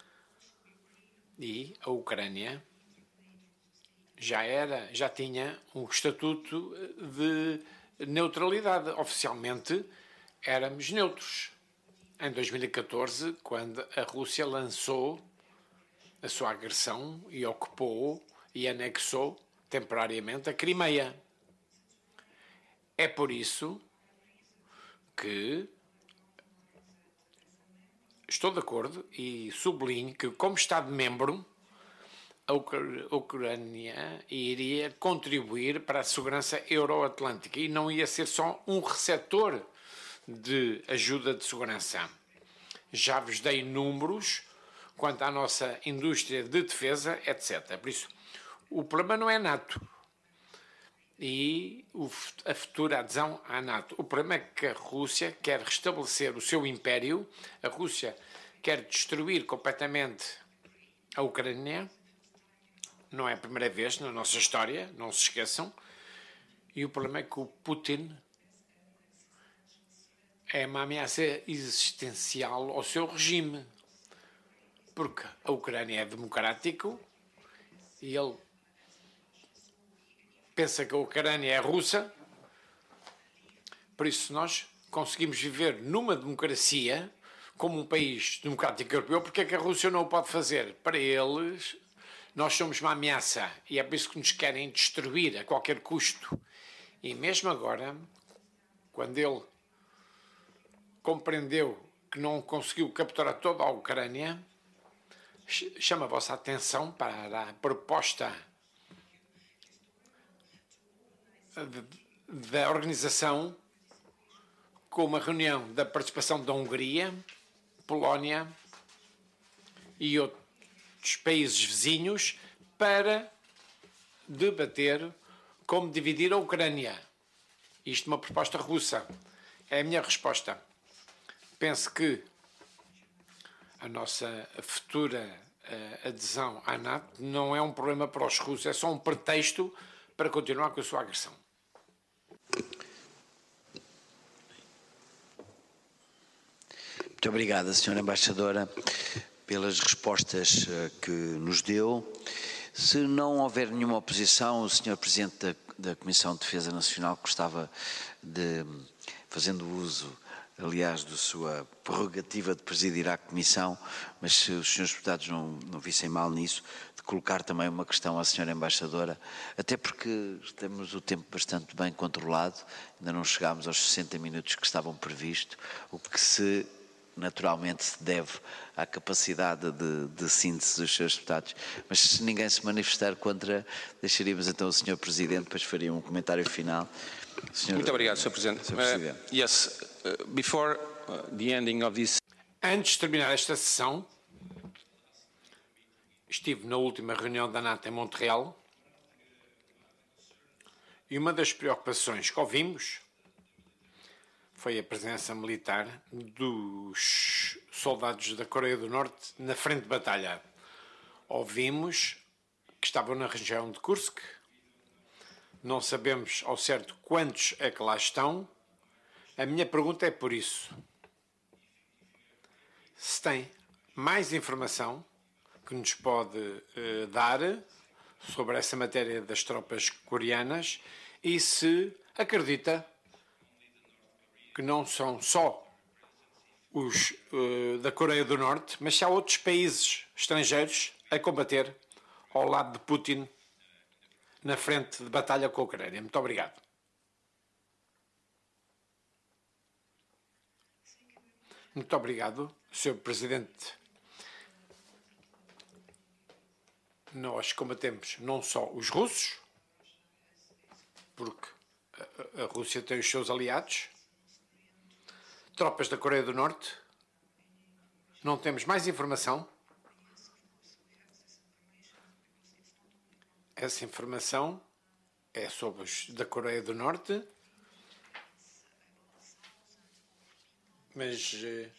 E a Ucrânia já era, já tinha um estatuto de neutralidade. Oficialmente éramos neutros. Em dois mil e catorze, quando a Rússia lançou a sua agressão e ocupou e anexou temporariamente a Crimeia. É por isso que estou de acordo e sublinho que, como Estado-membro, a Ucrânia iria contribuir para a segurança euroatlântica e não ia ser só um receptor de ajuda de segurança. Já vos dei números quanto à nossa indústria de defesa, etcétera. Por isso, o problema não é a NATO e a futura adesão à NATO. O problema é que a Rússia quer restabelecer o seu império, a Rússia quer destruir completamente a Ucrânia. Não é a primeira vez na nossa história, não se esqueçam. E o problema é que o Putin é uma ameaça existencial ao seu regime. Porque a Ucrânia é democrático e ele pensa que a Ucrânia é russa. Por isso, nós conseguimos viver numa democracia, como um país democrático europeu, porque é que a Rússia não o pode fazer? Para eles, nós somos uma ameaça e é por isso que nos querem destruir a qualquer custo. E mesmo agora, quando ele compreendeu que não conseguiu capturar toda a Ucrânia, chama a vossa atenção para a proposta da organização com uma reunião da participação da Hungria, Polónia e outros países vizinhos para debater como dividir a Ucrânia. Isto é uma proposta russa. É a minha resposta. Penso que a nossa futura uh, adesão à NATO não é um problema para os russos, é só um pretexto para continuar com a sua agressão. Muito obrigada, senhora Embaixadora, pelas respostas uh, que nos deu. Se não houver nenhuma oposição, o senhor Presidente da, da Comissão de Defesa Nacional gostava de, fazendo uso, aliás, da sua prerrogativa de presidir a Comissão, mas se os senhores deputados não, não vissem mal nisso, de colocar também uma questão à senhora Embaixadora, até porque temos o tempo bastante bem controlado, ainda não chegámos aos sessenta minutos que estavam previstos, o que se naturalmente se deve à capacidade de, de síntese dos senhores deputados, mas se ninguém se manifestar contra, deixaríamos então o senhor Presidente, depois faria um comentário final. senhor Muito obrigado, senhor Presidente. senhor Presidente. Uh, yes, uh, before uh, the ending of this... Antes de terminar esta sessão, estive na última reunião da NATO em Montreal e uma das preocupações que ouvimos foi a presença militar dos soldados da Coreia do Norte na frente de batalha. Ouvimos que estavam na região de Kursk. Não sabemos ao certo quantos é que lá estão. A minha pergunta é por isso. Se tem mais informação que nos pode uh, dar sobre essa matéria das tropas coreanas e se acredita que não são só os uh, da Coreia do Norte, mas se há outros países estrangeiros a combater ao lado de Putin na frente de batalha com a Ucrânia. Muito obrigado. Muito obrigado, senhor Presidente. Nós combatemos não só os russos, porque a, a Rússia tem os seus aliados, tropas da Coreia do Norte. Não temos mais informação. Essa informação é sobre os da Coreia do Norte, mas eh,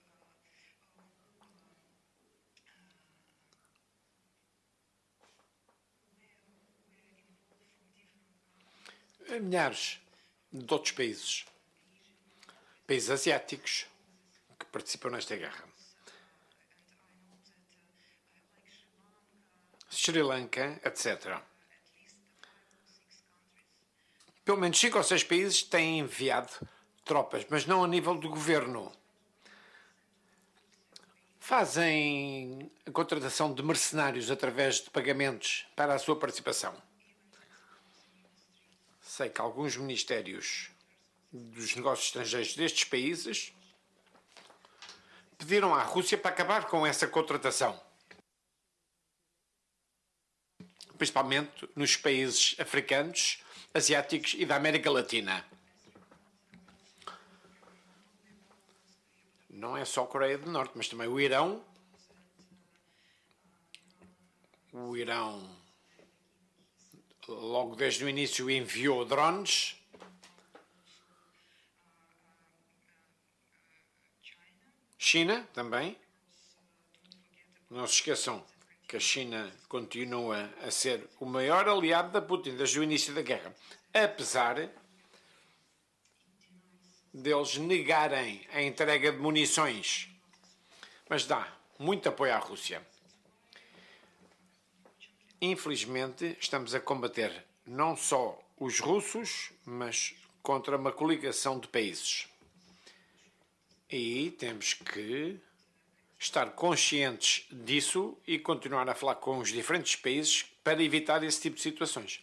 milhares de outros países, países asiáticos que participam nesta guerra. Sri Lanka, etcétera. Pelo menos cinco ou seis países têm enviado tropas, mas não a nível do governo. Fazem a contratação de mercenários através de pagamentos para a sua participação. Sei que alguns ministérios dos negócios estrangeiros destes países pediram à Rússia para acabar com essa contratação, principalmente nos países africanos, asiáticos e da América Latina. Não é só a Coreia do Norte, mas também o Irão. O Irão, logo desde o início, enviou drones. China também. Não se esqueçam que a China continua a ser o maior aliado da Putin desde o início da guerra, apesar deles negarem a entrega de munições, mas dá muito apoio à Rússia. Infelizmente, estamos a combater não só os russos, mas contra uma coligação de países. E temos que estar conscientes disso e continuar a falar com os diferentes países para evitar esse tipo de situações.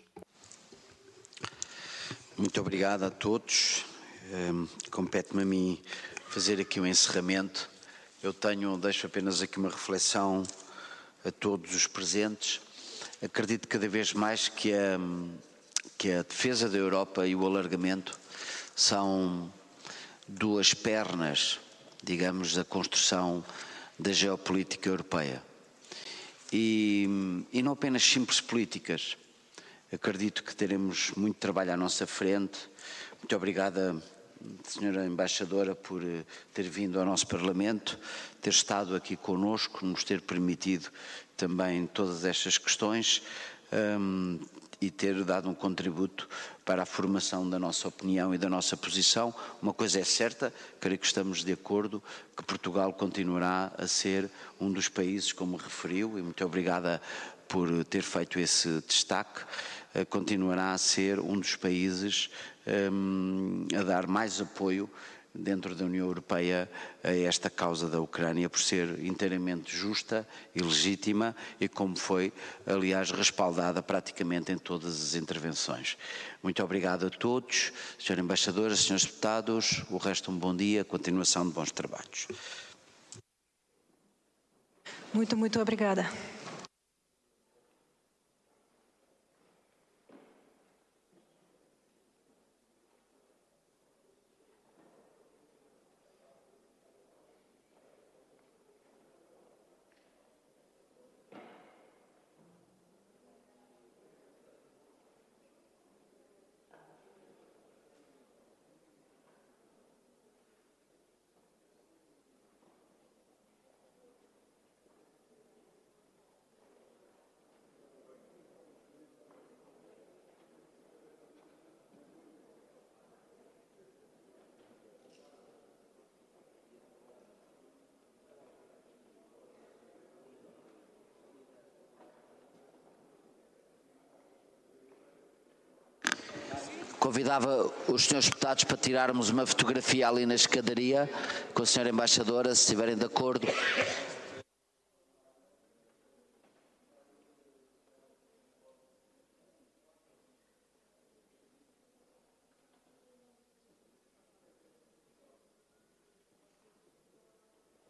Muito obrigado a todos. Um, compete-me a mim fazer aqui um encerramento. Eu tenho, deixo apenas aqui uma reflexão a todos os presentes. Acredito cada vez mais que a, que a defesa da Europa e o alargamento são duas pernas, digamos, da construção da geopolítica europeia. E, e não apenas simples políticas. Acredito que teremos muito trabalho à nossa frente. Muito obrigada, senhora Embaixadora, por ter vindo ao nosso Parlamento, ter estado aqui conosco, nos ter permitido também todas estas questões um, e ter dado um contributo para a formação da nossa opinião e da nossa posição. Uma coisa é certa, creio que estamos de acordo, que Portugal continuará a ser um dos países, como referiu, e muito obrigada por ter feito esse destaque, continuará a ser um dos países um, a dar mais apoio dentro da União Europeia a esta causa da Ucrânia, por ser inteiramente justa e legítima e como foi, aliás, respaldada praticamente em todas as intervenções. Muito obrigado a todos, senhora Embaixadora, senhores deputados, o resto um bom dia, continuação de bons trabalhos. Muito, muito obrigada. Convidava os senhores deputados para tirarmos uma fotografia ali na escadaria com a senhora Embaixadora, se estiverem de acordo.